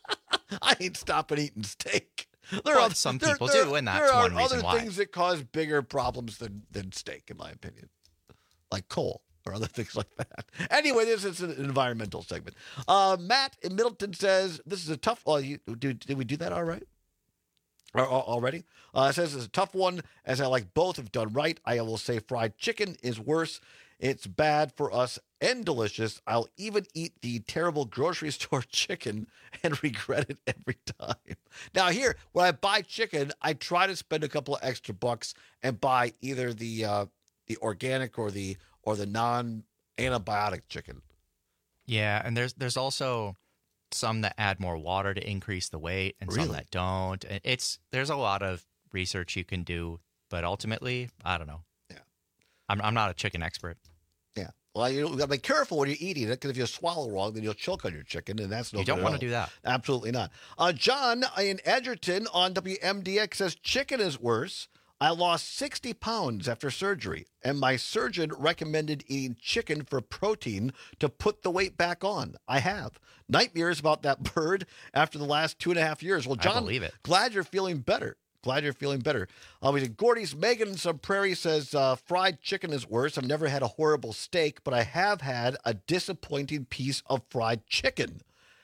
Speaker 16: I ain't stopping eating steak.
Speaker 20: There well, are some there, people there, do, and that's
Speaker 16: there
Speaker 20: one
Speaker 16: are
Speaker 20: reason
Speaker 16: other
Speaker 20: why.
Speaker 16: things that cause bigger problems than, than steak, in my opinion, like coal or other things like that. Anyway, this is an environmental segment. Uh, Matt in Middleton says, this is a tough one. Oh, you, did, did we do that all right? Or, or, already? Uh, it says it's a tough one, as I like both have done right. I will say fried chicken is worse. It's bad for us and delicious. I'll even eat the terrible grocery store chicken and regret it every time. Now here, when I buy chicken, I try to spend a couple of extra bucks and buy either the uh, the organic or the or the non-antibiotic chicken.
Speaker 20: Yeah, and there's there's also some that add more water to increase the weight, and
Speaker 16: Really?
Speaker 20: some that don't. And it's there's a lot of research you can do, but ultimately, I don't know.
Speaker 16: Yeah,
Speaker 20: I'm I'm not a chicken expert.
Speaker 16: Yeah. Well, you got to be careful when you're eating it, because if you swallow wrong, then you'll choke on your chicken, and that's no
Speaker 20: You
Speaker 16: good
Speaker 20: don't
Speaker 16: at
Speaker 20: want
Speaker 16: all.
Speaker 20: to do that.
Speaker 16: Absolutely not. Uh, John in Edgerton on W M D X says, chicken is worse. I lost sixty pounds after surgery, and my surgeon recommended eating chicken for protein to put the weight back on. I have. Nightmares about that bird after the last two and a half years. Well, John,
Speaker 20: I believe it.
Speaker 16: glad you're feeling better. Glad you're feeling better. Uh, we did Gordy's Megan in Some Prairie says, uh, fried chicken is worse. I've never had a horrible steak, but I have had a disappointing piece of fried chicken.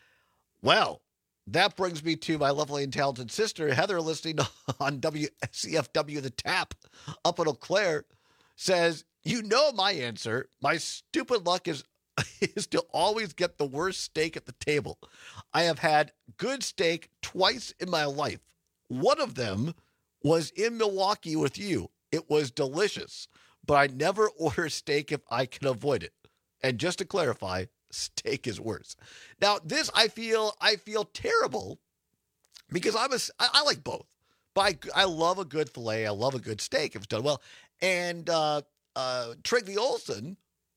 Speaker 16: Well, that brings me to my lovely and talented sister, Heather, listening on W C F W The Tap up in Eau Claire, says, you know my answer. My stupid luck is, is to always get the worst steak at the table. I have had good steak twice in my life. One of them was in Milwaukee with you. It was delicious, but I never order steak if I can avoid it. And just to clarify, steak is worse. Now, this I feel I feel terrible because I'm a I, I like both, but I, I love a good filet. I love a good steak if it's done well. And uh, uh, Trigby Olson,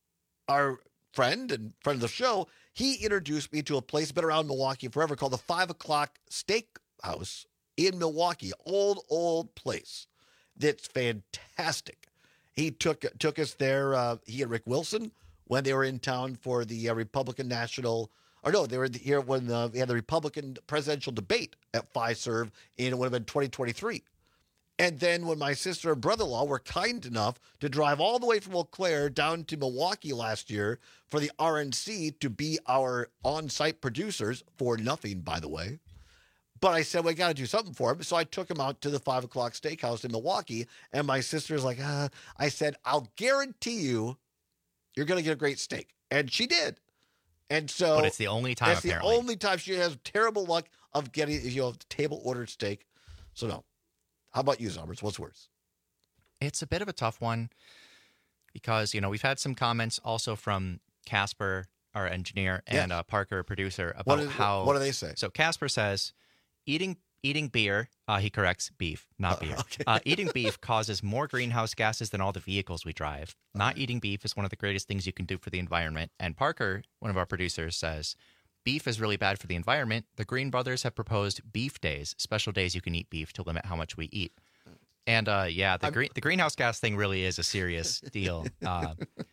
Speaker 16: our friend and friend of the show, he introduced me to a place been around Milwaukee forever called the Five O'Clock Steakhouse in Milwaukee. Old old place that's fantastic. He took took us there. Uh, he and Rick Wilson, when they were in town for the uh, Republican National, or no, they were here when uh, we had the Republican presidential debate at Fiserv, and it would have been twenty twenty-three. And then when my sister and brother-in-law were kind enough to drive all the way from Eau Claire down to Milwaukee last year for the R N C to be our on-site producers, for nothing, by the way. But I said, we got to do something for him. So I took him out to the Five O'Clock Steakhouse in Milwaukee, and my sister's like, uh, I said, I'll guarantee you you're going to get a great steak. And she did. And so
Speaker 20: But it's the only time,
Speaker 16: It's
Speaker 20: apparently.
Speaker 16: the only time she has terrible luck of getting, you know, table ordered steak. So no. How about you, Zombers? What's worse?
Speaker 20: It's a bit of a tough one because, you know, we've had some comments also from Casper, our engineer, and
Speaker 16: Yes.
Speaker 20: uh, Parker, producer, about
Speaker 16: What is-
Speaker 20: how...
Speaker 16: what do they say?
Speaker 20: So Casper says, eating eating beer, uh, he corrects, beef, not beer. Uh, eating beef causes more greenhouse gases than all the vehicles we drive. Not eating beef is one of the greatest things you can do for the environment. And Parker, one of our producers, says, beef is really bad for the environment. The Green Brothers have proposed beef days, special days you can eat beef to limit how much we eat. And uh, yeah, the green the greenhouse gas thing really is a serious deal. Uh,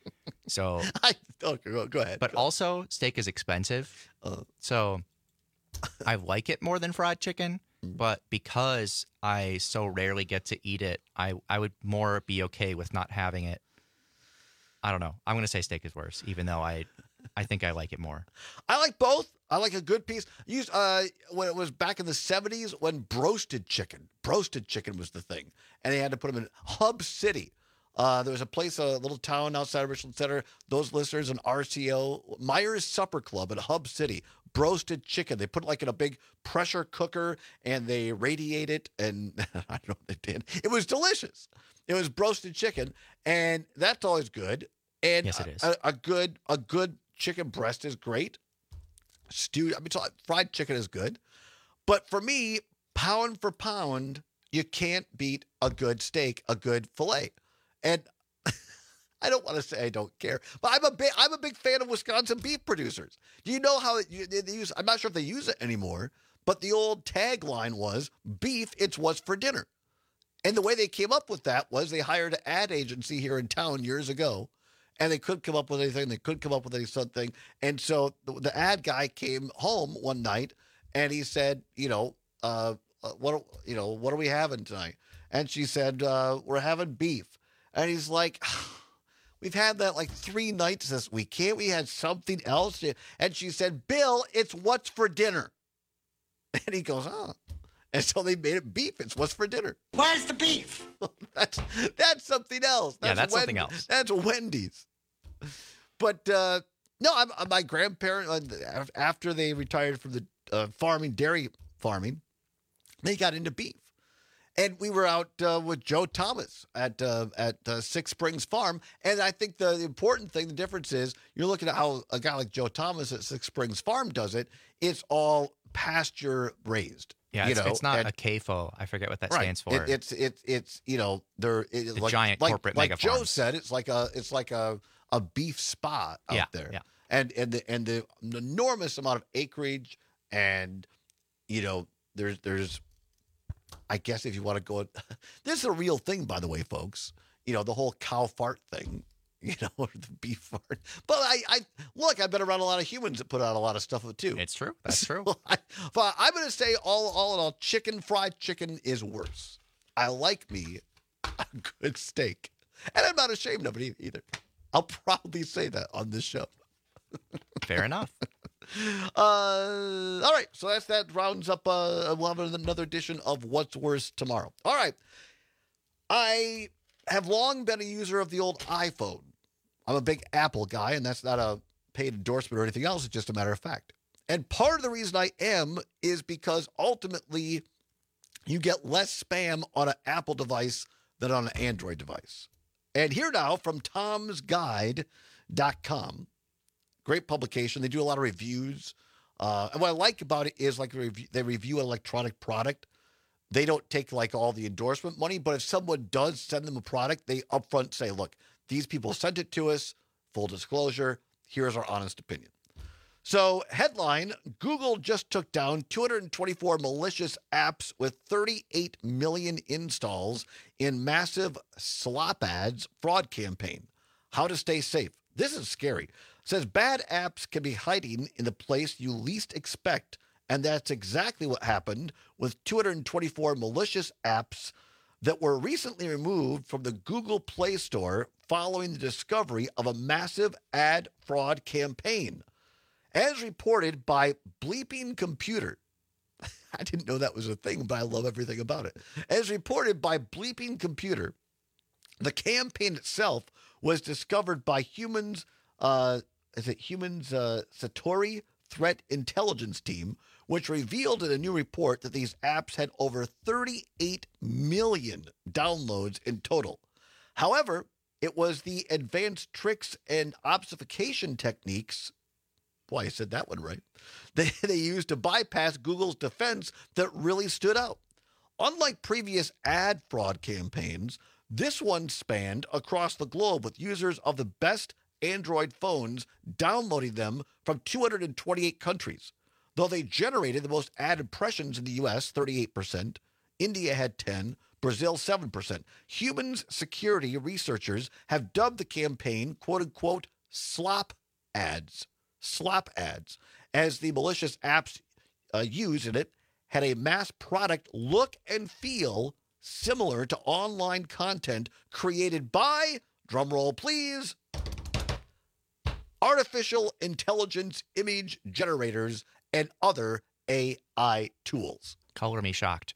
Speaker 20: so,
Speaker 16: I, oh, go, go ahead.
Speaker 20: But also, steak is expensive.
Speaker 16: Uh,
Speaker 20: so, I like it more than fried chicken.
Speaker 16: Mm.
Speaker 20: But because I so rarely get to eat it, I, I would more be okay with not having it. I don't know. I'm going to say steak is worse, even though I I think I like it more.
Speaker 16: I like both. I like a good piece. Used uh, when it was back in the seventies when broasted chicken, broasted chicken was the thing, and they had to put them in Hub City. Uh, there was a place, a little town outside of Richland Center. Those listeners in R C O, Myers Supper Club at Hub City, broasted chicken. They put it like in a big pressure cooker and they radiate it, and I don't know what they did. It was delicious. It was broasted chicken, and that's always good. And
Speaker 20: Yes, it is.
Speaker 16: A, a good a good chicken breast is great. Stewed, I mean, so fried chicken is good. But for me, pound for pound, you can't beat a good steak, a good filet. And I don't want to say I don't care, but I'm a big I'm a big fan of Wisconsin beef producers. Do you know how it, you, they use? I'm not sure if they use it anymore, but the old tagline was "Beef, it's what's for dinner." And the way they came up with that was they hired an ad agency here in town years ago, and they couldn't come up with anything. They couldn't come up with any something. And so the, the ad guy came home one night and he said, you know, uh, uh, what you know, what are we having tonight? And she said, uh, we're having beef. And he's like, we've had that like three nights this week. Can't we have something else? And she said, Bill, it's what's for dinner. And he goes, oh. And so they made it beef. It's what's for dinner.
Speaker 11: Where's the beef?
Speaker 16: that's that's something else.
Speaker 20: Yeah, that's
Speaker 16: Wen-
Speaker 20: something else.
Speaker 16: That's Wendy's. But uh, no, I'm, my grandparent, uh, after they retired from the uh, farming, dairy farming, they got into beef. And we were out uh, with Joe Thomas at uh, at uh, Six Springs Farm. And I think the, the important thing, the difference is you're looking at how a guy like Joe Thomas at Six Springs Farm does it. It's all pasture raised.
Speaker 20: Yeah,
Speaker 16: you
Speaker 20: it's,
Speaker 16: know,
Speaker 20: it's not
Speaker 16: and-
Speaker 20: a C A F O. I forget what that
Speaker 16: Right.
Speaker 20: stands for.
Speaker 16: It, it's it's it's you know they're it,
Speaker 20: The
Speaker 16: like,
Speaker 20: giant
Speaker 16: like,
Speaker 20: corporate
Speaker 16: like
Speaker 20: mega
Speaker 16: Joe
Speaker 20: farms.
Speaker 16: said, it's like a it's like a a beef spa out
Speaker 20: Yeah,
Speaker 16: there.
Speaker 20: yeah.
Speaker 16: And and the and the enormous amount of acreage, and you know, there's there's I guess if you want to go, this is a real thing, by the way, folks. You know, the whole cow fart thing, you know, or the beef fart. But I, I look, I've been around a lot of humans that put out a lot of stuff too.
Speaker 20: It's true. That's true.
Speaker 16: So I, but I'm going to say all, all in all, chicken, fried chicken is worse. I like me a good steak. And I'm not ashamed of it either. I'll probably say that on this show.
Speaker 20: Fair enough.
Speaker 16: Uh, all right, so that's that rounds up. Uh, we'll have another edition of What's Worse tomorrow. All right, I have long been a user of the old iPhone. I'm a big Apple guy, and that's not a paid endorsement or anything else. It's just a matter of fact. And part of the reason I am is because ultimately you get less spam on an Apple device than on an Android device. And here now from toms guide dot com. Great publication. They do a lot of reviews. Uh, and what I like about it is like they review an electronic product. They don't take like all the endorsement money, but if someone does send them a product, they upfront say, look, these people sent it to us. Full disclosure. Here's our honest opinion. So headline, Google just took down two hundred twenty-four malicious apps with thirty-eight million installs in massive slop ads fraud campaign. How to stay safe. This is scary. Says bad apps can be hiding in the place you least expect, and that's exactly what happened with two hundred twenty-four malicious apps that were recently removed from the Google Play Store following the discovery of a massive ad fraud campaign. As reported by Bleeping Computer. I didn't know that was a thing, but I love everything about it. As reported by Bleeping Computer, the campaign itself was discovered by humans, uh, is it humans, uh, Satori Threat Intelligence Team, which revealed in a new report that these apps had over thirty-eight million downloads in total. However, it was the advanced tricks and obfuscation techniques, boy, I said that one right, they, they used to bypass Google's defense that really stood out. Unlike previous ad fraud campaigns, this one spanned across the globe with users of the best Android phones downloading them from two hundred twenty-eight countries. Though they generated the most ad impressions in the U S, thirty-eight percent, India had ten, Brazil seven percent. Humans security researchers have dubbed the campaign, quote-unquote, slop ads. Slop ads, as the malicious apps uh, used in it had a mass product look and feel similar to online content created by, drumroll please, artificial intelligence image generators and other A I tools.
Speaker 20: Color me shocked.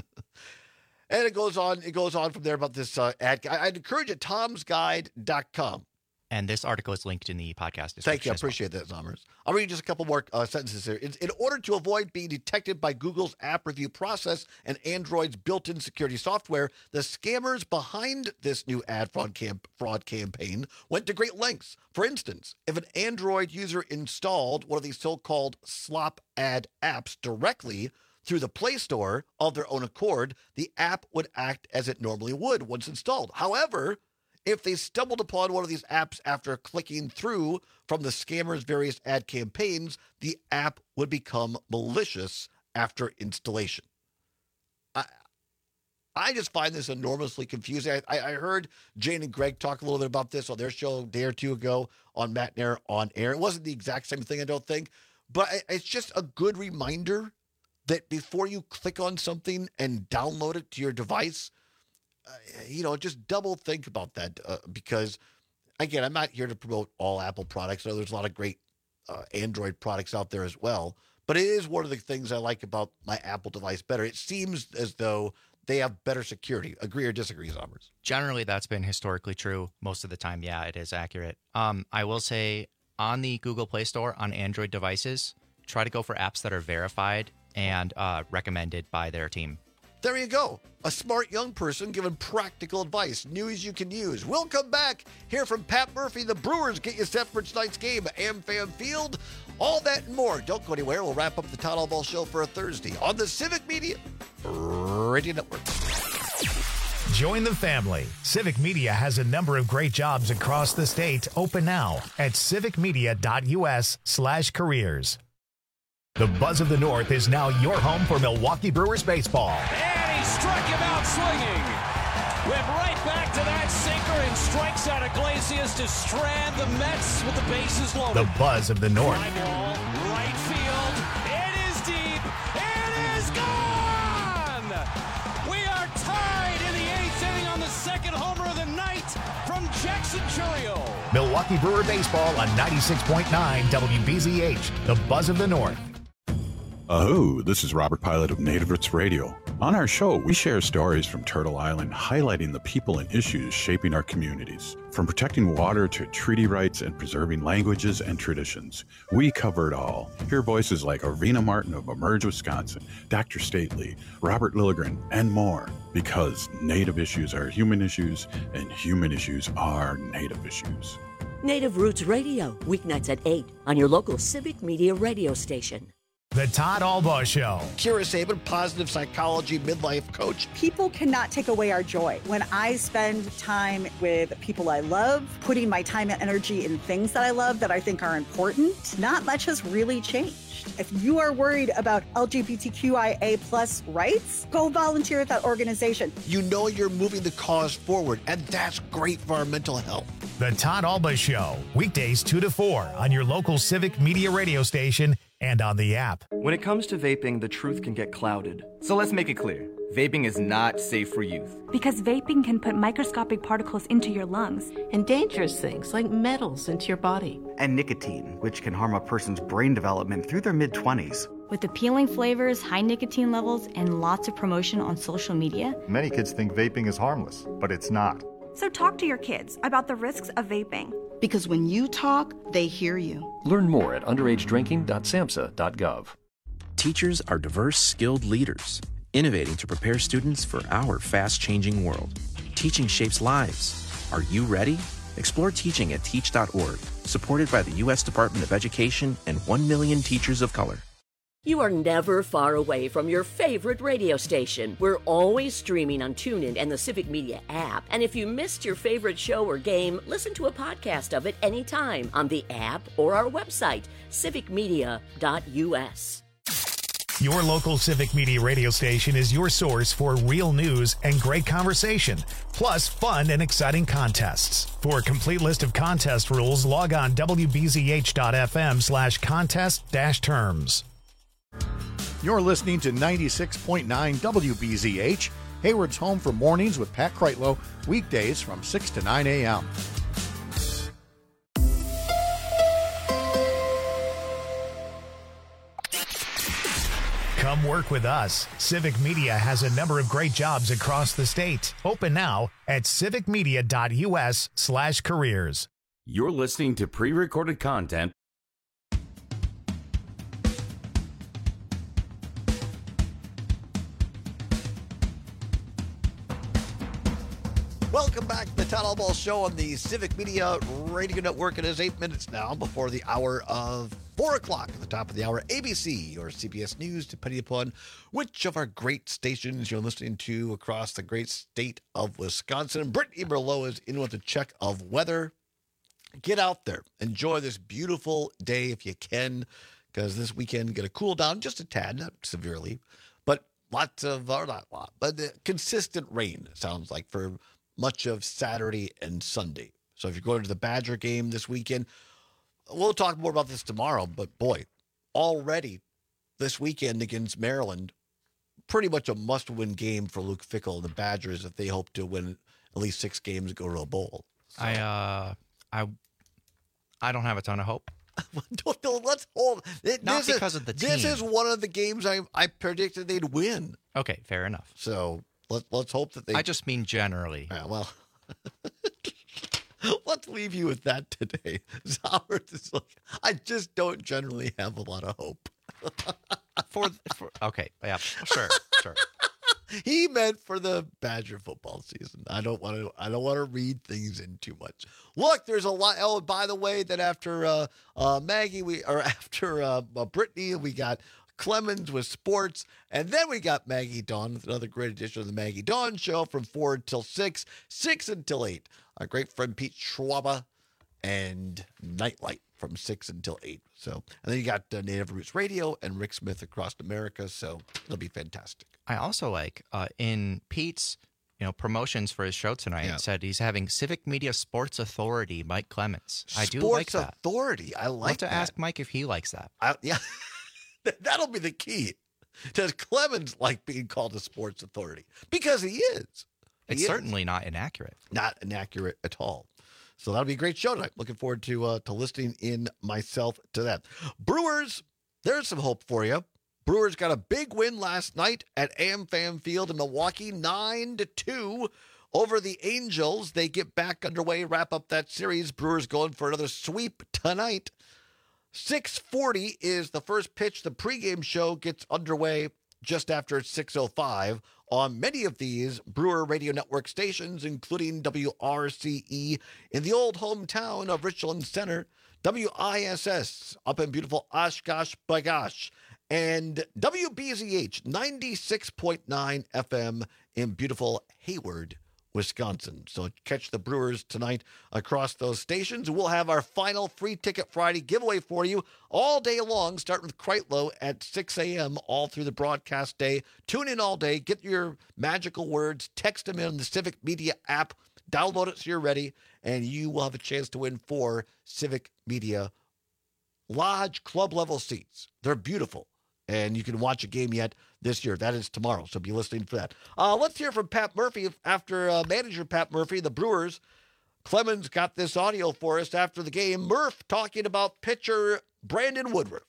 Speaker 16: And it goes on, it goes on from there about this uh, ad. I'd encourage it, toms guide dot com.
Speaker 20: And this article is linked in the podcast description.
Speaker 16: Thank you. I
Speaker 20: as well.
Speaker 16: appreciate that, Zommers. I'll read just a couple more uh, sentences here. In, in order to avoid being detected by Google's app review process and Android's built-in security software, the scammers behind this new ad fraud, camp, fraud campaign went to great lengths. For instance, if an Android user installed one of these so-called slop ad apps directly through the Play Store of their own accord, the app would act as it normally would once installed. However, if they stumbled upon one of these apps after clicking through from the scammer's various ad campaigns, the app would become malicious after installation. I I just find this enormously confusing. I, I heard Jane and Greg talk a little bit about this on their show a day or two ago on Matt and Aaron on air. It wasn't the exact same thing, I don't think, but it's just a good reminder that before you click on something and download it to your device, Uh, you know, just double think about that uh, because, again, I'm not here to promote all Apple products. I know there's a lot of great uh, Android products out there as well. But it is one of the things I like about my Apple device better. It seems as though they have better security. Agree or disagree, Zommers?
Speaker 20: Generally, that's been historically true. Most of the time, yeah, it is accurate. Um, I will say on the Google Play Store on Android devices, try to go for apps that are verified and uh, recommended by their team.
Speaker 16: There you go. A smart young person giving practical advice, news you can use. We'll come back, hear from Pat Murphy. The Brewers get you set for tonight's game at AmFam Field. All that and more. Don't go anywhere. We'll wrap up the Todd Allball Show for a Thursday on the Civic Media Radio Network.
Speaker 1: Join the family. Civic Media has a number of great jobs across the state open now at civicmedia.us slash careers. The Buzz of the North is now your home for Milwaukee Brewers baseball.
Speaker 11: And he struck him out swinging. Went right back to that sinker and strikes out Iglesias to strand the Mets with the bases loaded.
Speaker 1: The Buzz of the North.
Speaker 11: Fly ball, right field. It is deep. It is gone. We are tied in the eighth inning on the second homer of the night from Jackson Chourio.
Speaker 1: Milwaukee Brewer baseball on ninety-six point nine W B Z H. The Buzz of the North.
Speaker 26: Oh, this is Robert Pilot of Native Roots Radio. On our show, we share stories from Turtle Island highlighting the people and issues shaping our communities. From protecting water to treaty rights and preserving languages and traditions, we cover it all. Hear voices like Arvina Martin of Emerge, Wisconsin, Doctor Stately, Robert Lilligren, and more. Because Native issues are human issues, and human issues are Native issues.
Speaker 19: Native Roots Radio, weeknights at eight on your local Civic Media radio station.
Speaker 1: The Todd Albaugh Show.
Speaker 16: Kira Sabin, positive psychology midlife coach.
Speaker 14: People cannot take away our joy. When I spend time with people I love, putting my time and energy in things that I love that I think are important, not much has really changed. If you are worried about L G B T Q I A plus rights, go volunteer at that organization.
Speaker 16: You know you're moving the cause forward, and that's great for our mental health.
Speaker 1: The Todd Albaugh Show, weekdays two to four on your local Civic Media radio station and on the app.
Speaker 15: When it comes to vaping, the truth can get clouded. So let's make it clear. Vaping is not safe for youth.
Speaker 17: Because vaping can put microscopic particles into your lungs.
Speaker 21: And dangerous things like metals into your body.
Speaker 22: And nicotine, which can harm a person's brain development through their mid-twenties.
Speaker 17: With appealing flavors, high nicotine levels, and lots of promotion on social media.
Speaker 27: Many kids think vaping is harmless, but it's not.
Speaker 17: So talk to your kids about the risks of vaping.
Speaker 28: Because when you talk, they hear you.
Speaker 29: Learn more at underage drinking dot samhsa dot gov.
Speaker 30: Teachers are diverse, skilled leaders, innovating to prepare students for our fast-changing world. Teaching shapes lives. Are you ready? Explore teaching at teach dot org, supported by the U S Department of Education and one million teachers of color.
Speaker 19: You are never far away from your favorite radio station. We're always streaming on TuneIn and the Civic Media app. And if you missed your favorite show or game, listen to a podcast of it anytime on the app or our website, civic media dot u s.
Speaker 1: Your local Civic Media radio station is your source for real news and great conversation, plus fun and exciting contests. For a complete list of contest rules, log on w b z h dot f m slash contest dash terms.
Speaker 10: You're listening to ninety-six point nine W B Z H, Hayward's home for mornings with Pat Kreitlow, weekdays from six to nine a.m.
Speaker 1: Come work with us. Civic Media has a number of great jobs across the state. Open now at civic media dot u s slash careers.
Speaker 24: You're listening to pre-recorded content.
Speaker 16: Welcome back to the Todd Albaugh Show on the Civic Media Radio Network. It is eight minutes now before the hour of four o'clock. At the top of the hour, A B C or C B S News, depending upon which of our great stations you're listening to across the great state of Wisconsin. Brittany Merlot is in with a check of weather. Get out there. Enjoy this beautiful day if you can, because this weekend get a cool down just a tad, not severely, but lots of, or not a lot, but consistent rain, it sounds like, for much of Saturday and Sunday. So if you're going to the Badger game this weekend, we'll talk more about this tomorrow, but boy, already this weekend against Maryland, pretty much a must-win game for Luke Fickell and the Badgers if they hope to win at least six games and go to a bowl. So.
Speaker 20: I, uh, I, I don't have a ton of hope.
Speaker 16: don't, don't, let's hold. It,
Speaker 20: Not
Speaker 16: this
Speaker 20: because
Speaker 16: is,
Speaker 20: of the team.
Speaker 16: This is one of the games I I predicted they'd win.
Speaker 20: Okay, fair enough.
Speaker 16: So let, let's hope that they...
Speaker 20: I just mean generally.
Speaker 16: Yeah, well... Let's leave you with that today. Zowert is like, I just don't generally have a lot of hope.
Speaker 20: for, for Okay, yeah, sure, sure.
Speaker 16: He meant for the Badger football season. I don't want to. I don't want to read things in too much. Look, there's a lot. Oh, by the way, that after uh, uh, Maggie, we or after uh, uh, Brittany, we got Clemens with sports. And then we got Maggie Dawn with another great edition of the Maggie Dawn Show from four until six, six until eight. Our great friend Pete Schwaba and Nightlight from six until eight. So, and then you got uh, Native Roots Radio and Rick Smith across America. So it'll be fantastic.
Speaker 20: I also like uh, in Pete's you know promotions for his show tonight.
Speaker 16: Yeah.
Speaker 20: It said he's having Civic Media Sports Authority Mike Clemens. I do
Speaker 16: Sports
Speaker 20: like that.
Speaker 16: Authority. I
Speaker 20: I'll
Speaker 16: like
Speaker 20: have to
Speaker 16: that.
Speaker 20: ask Mike if he likes that.
Speaker 16: I, yeah, that'll be the key. Does Clemens like being called a sports authority? Because he is. He
Speaker 20: It's
Speaker 16: is.
Speaker 20: certainly not inaccurate.
Speaker 16: Not inaccurate at all. So that'll be a great show tonight. Looking forward to uh, to listening in myself to that. Brewers, there's some hope for you. Brewers got a big win last night at AmFam Field in Milwaukee, nine to two over the Angels. They get back underway, wrap up that series. Brewers going for another sweep tonight. six forty is the first pitch. The pregame show gets underway just after six oh five on many of these Brewer Radio Network stations, including W R C E in the old hometown of Richland Center, W I S S up in beautiful Oshkosh B'gosh, and W B Z H ninety-six point nine F M in beautiful Hayward, Wisconsin. So catch the Brewers tonight across those stations. We'll have our final Free Ticket Friday giveaway for you all day long, starting with Kreitlow at six a.m. all through the broadcast day. Tune in all day. Get your magical words. Text them in the Civic Media app. Download it so you're ready, and you will have a chance to win four Civic Media Lodge club-level seats. They're beautiful. And you can watch a game yet this year. That is tomorrow, so be listening for that. Uh, let's hear from Pat Murphy. After uh, manager Pat Murphy, the Brewers, Clemens got this audio for us after the game. Murph talking about pitcher Brandon Woodruff.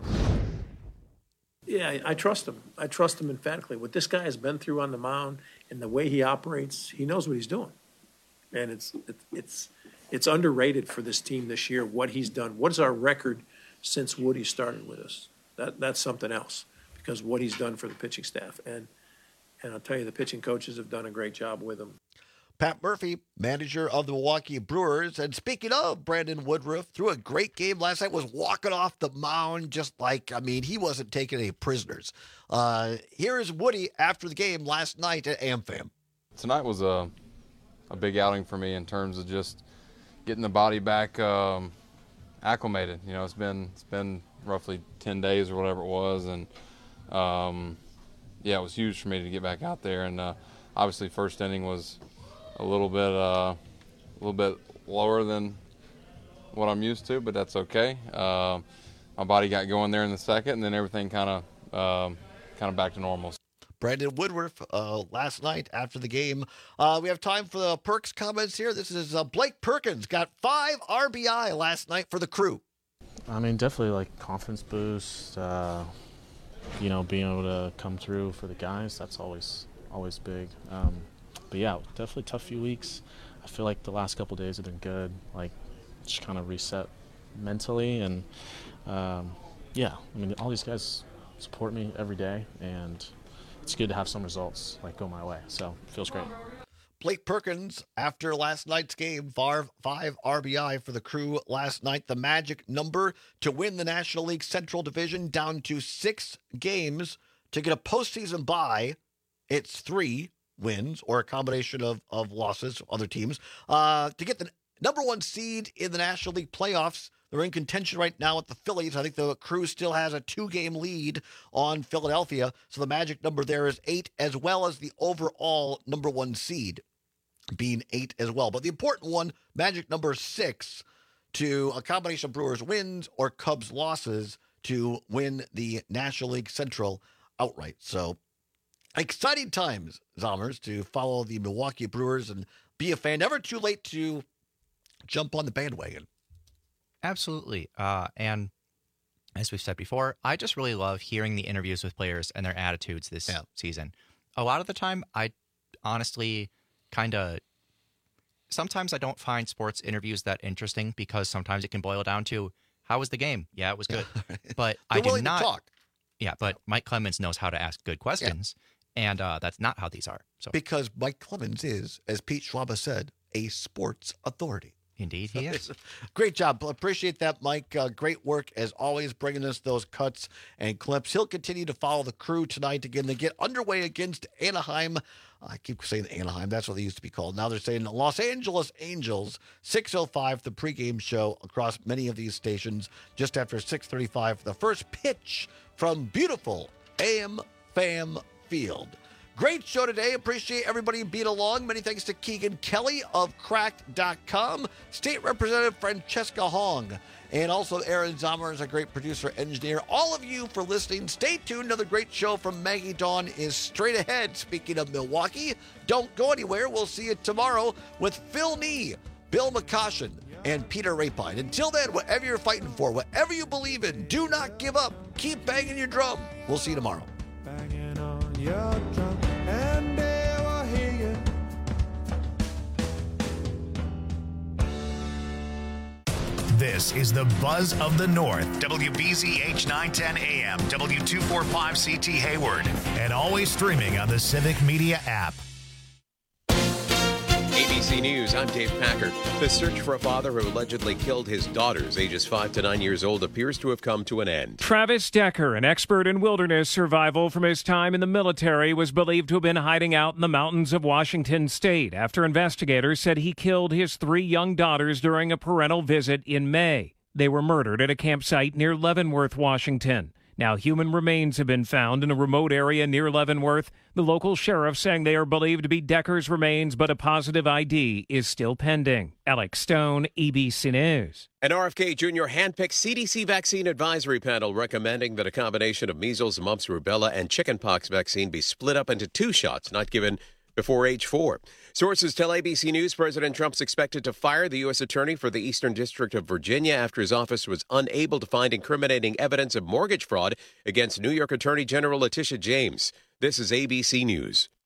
Speaker 2: Yeah, I, I trust him. I trust him emphatically. What this guy has been through on the mound and the way he operates, he knows what he's doing. And it's it, it's it's underrated for this team this year, what he's done. What is our record since Woody started with us? That that's something else, because what he's done for the pitching staff. And and I'll tell you, the pitching coaches have done a great job with him.
Speaker 16: Pat Murphy, manager of the Milwaukee Brewers. And speaking of Brandon Woodruff, threw a great game last night, was walking off the mound just like, I mean, he wasn't taking any prisoners. Uh, here is Woody after the game last night at AmFam.
Speaker 3: Tonight was a, a big outing for me in terms of just getting the body back um, acclimated. You know, it's been it's been roughly ten days or whatever it was, and um, yeah, it was huge for me to get back out there. And uh, obviously, first inning was a little bit uh, a little bit lower than what I'm used to, but that's okay. Uh, my body got going there in the second, and then everything kind of um, kind of back to normal.
Speaker 16: Brandon Woodruff uh, last night after the game. Uh, we have time for the Perks comments here. This is uh, Blake Perkins got five R B I last night for the Crew.
Speaker 4: I mean, definitely like confidence boost. Uh, you know, being able to come through for the guys, that's always always big. Um, but yeah, definitely tough few weeks. I feel like the last couple days have been good. Like, just kind of reset mentally, and um, yeah, I mean, all these guys support me every day, and it's good to have some results like go my way. So it feels great.
Speaker 16: Blake Perkins, after last night's game, five, five R B I for the Crew last night. The magic number to win the National League Central Division down to six games to get a postseason bye. It's three wins or a combination of, of losses, other teams. Uh, to get the number one seed in the National League playoffs, they're in contention right now with the Phillies. I think the Crew still has a two-game lead on Philadelphia, so the magic number there is eight, as well as the overall number one seed being eight as well. But the important one, magic number six, to a combination of Brewers wins or Cubs losses to win the National League Central outright. So exciting times, Zommers, to follow the Milwaukee Brewers and be a fan. Never too late to jump on the bandwagon.
Speaker 20: Absolutely. Uh, and as we've said before, I just really love hearing the interviews with players and their attitudes this yeah. season. A lot of the time, I honestly kind of, sometimes I don't find sports interviews that interesting because sometimes it can boil down to, how was the game? Yeah, it was good. But I do not talk. Yeah, but Mike Clemens knows how to ask good questions, yeah. and uh, that's not how these are. So
Speaker 16: because Mike Clemens is, as Pete Schwaba said, a sports authority.
Speaker 20: Indeed, he is.
Speaker 16: Great job. Appreciate that, Mike. Uh, great work, as always, bringing us those cuts and clips. He'll continue to follow the crew tonight. Again, they get underway against Anaheim. I keep saying Anaheim. That's what they used to be called. Now they're saying Los Angeles Angels, six oh five, the pregame show across many of these stations, just after six thirty-five, the first pitch from beautiful A M Fam Field. Great show today. Appreciate everybody being along. Many thanks to Keegan Kelly of Cracked dot com, State Representative Francesca Hong, and also Aaron Zomer is a great producer, engineer. All of you for listening. Stay tuned. Another great show from Maggie Dawn is straight ahead. Speaking of Milwaukee, don't go anywhere. We'll see you tomorrow with Phil Nee, Bill McCoshen, and Peter Rapine. Until then, whatever you're fighting for, whatever you believe in, do not give up. Keep banging your drum. We'll see you tomorrow.
Speaker 11: Banging on your drum, and they will hear you.
Speaker 1: This is the Buzz of the North. W B Z H nine ten A M, W two forty-five C T Hayward, and always streaming on the Civic Media app.
Speaker 5: A B C News, I'm Dave Packard. The search for a father who allegedly killed his daughters, ages five to nine years old, appears to have come to an end.
Speaker 6: Travis Decker, an expert in wilderness survival from his time in the military, was believed to have been hiding out in the mountains of Washington state after investigators said he killed his three young daughters during a parental visit in May. They were murdered at a campsite near Leavenworth, Washington. Now, human remains have been found in a remote area near Leavenworth. The local sheriff saying they are believed to be Decker's remains, but a positive I D is still pending. Alex Stone, A B C News.
Speaker 5: An R F K Junior handpicked C D C vaccine advisory panel recommending that a combination of measles, mumps, rubella, and chickenpox vaccine be split up into two shots, not given before age four. Sources tell A B C News President Trump's expected to fire the U S attorney for the Eastern District of Virginia after his office was unable to find incriminating evidence of mortgage fraud against New York Attorney General Letitia James. This is A B C News.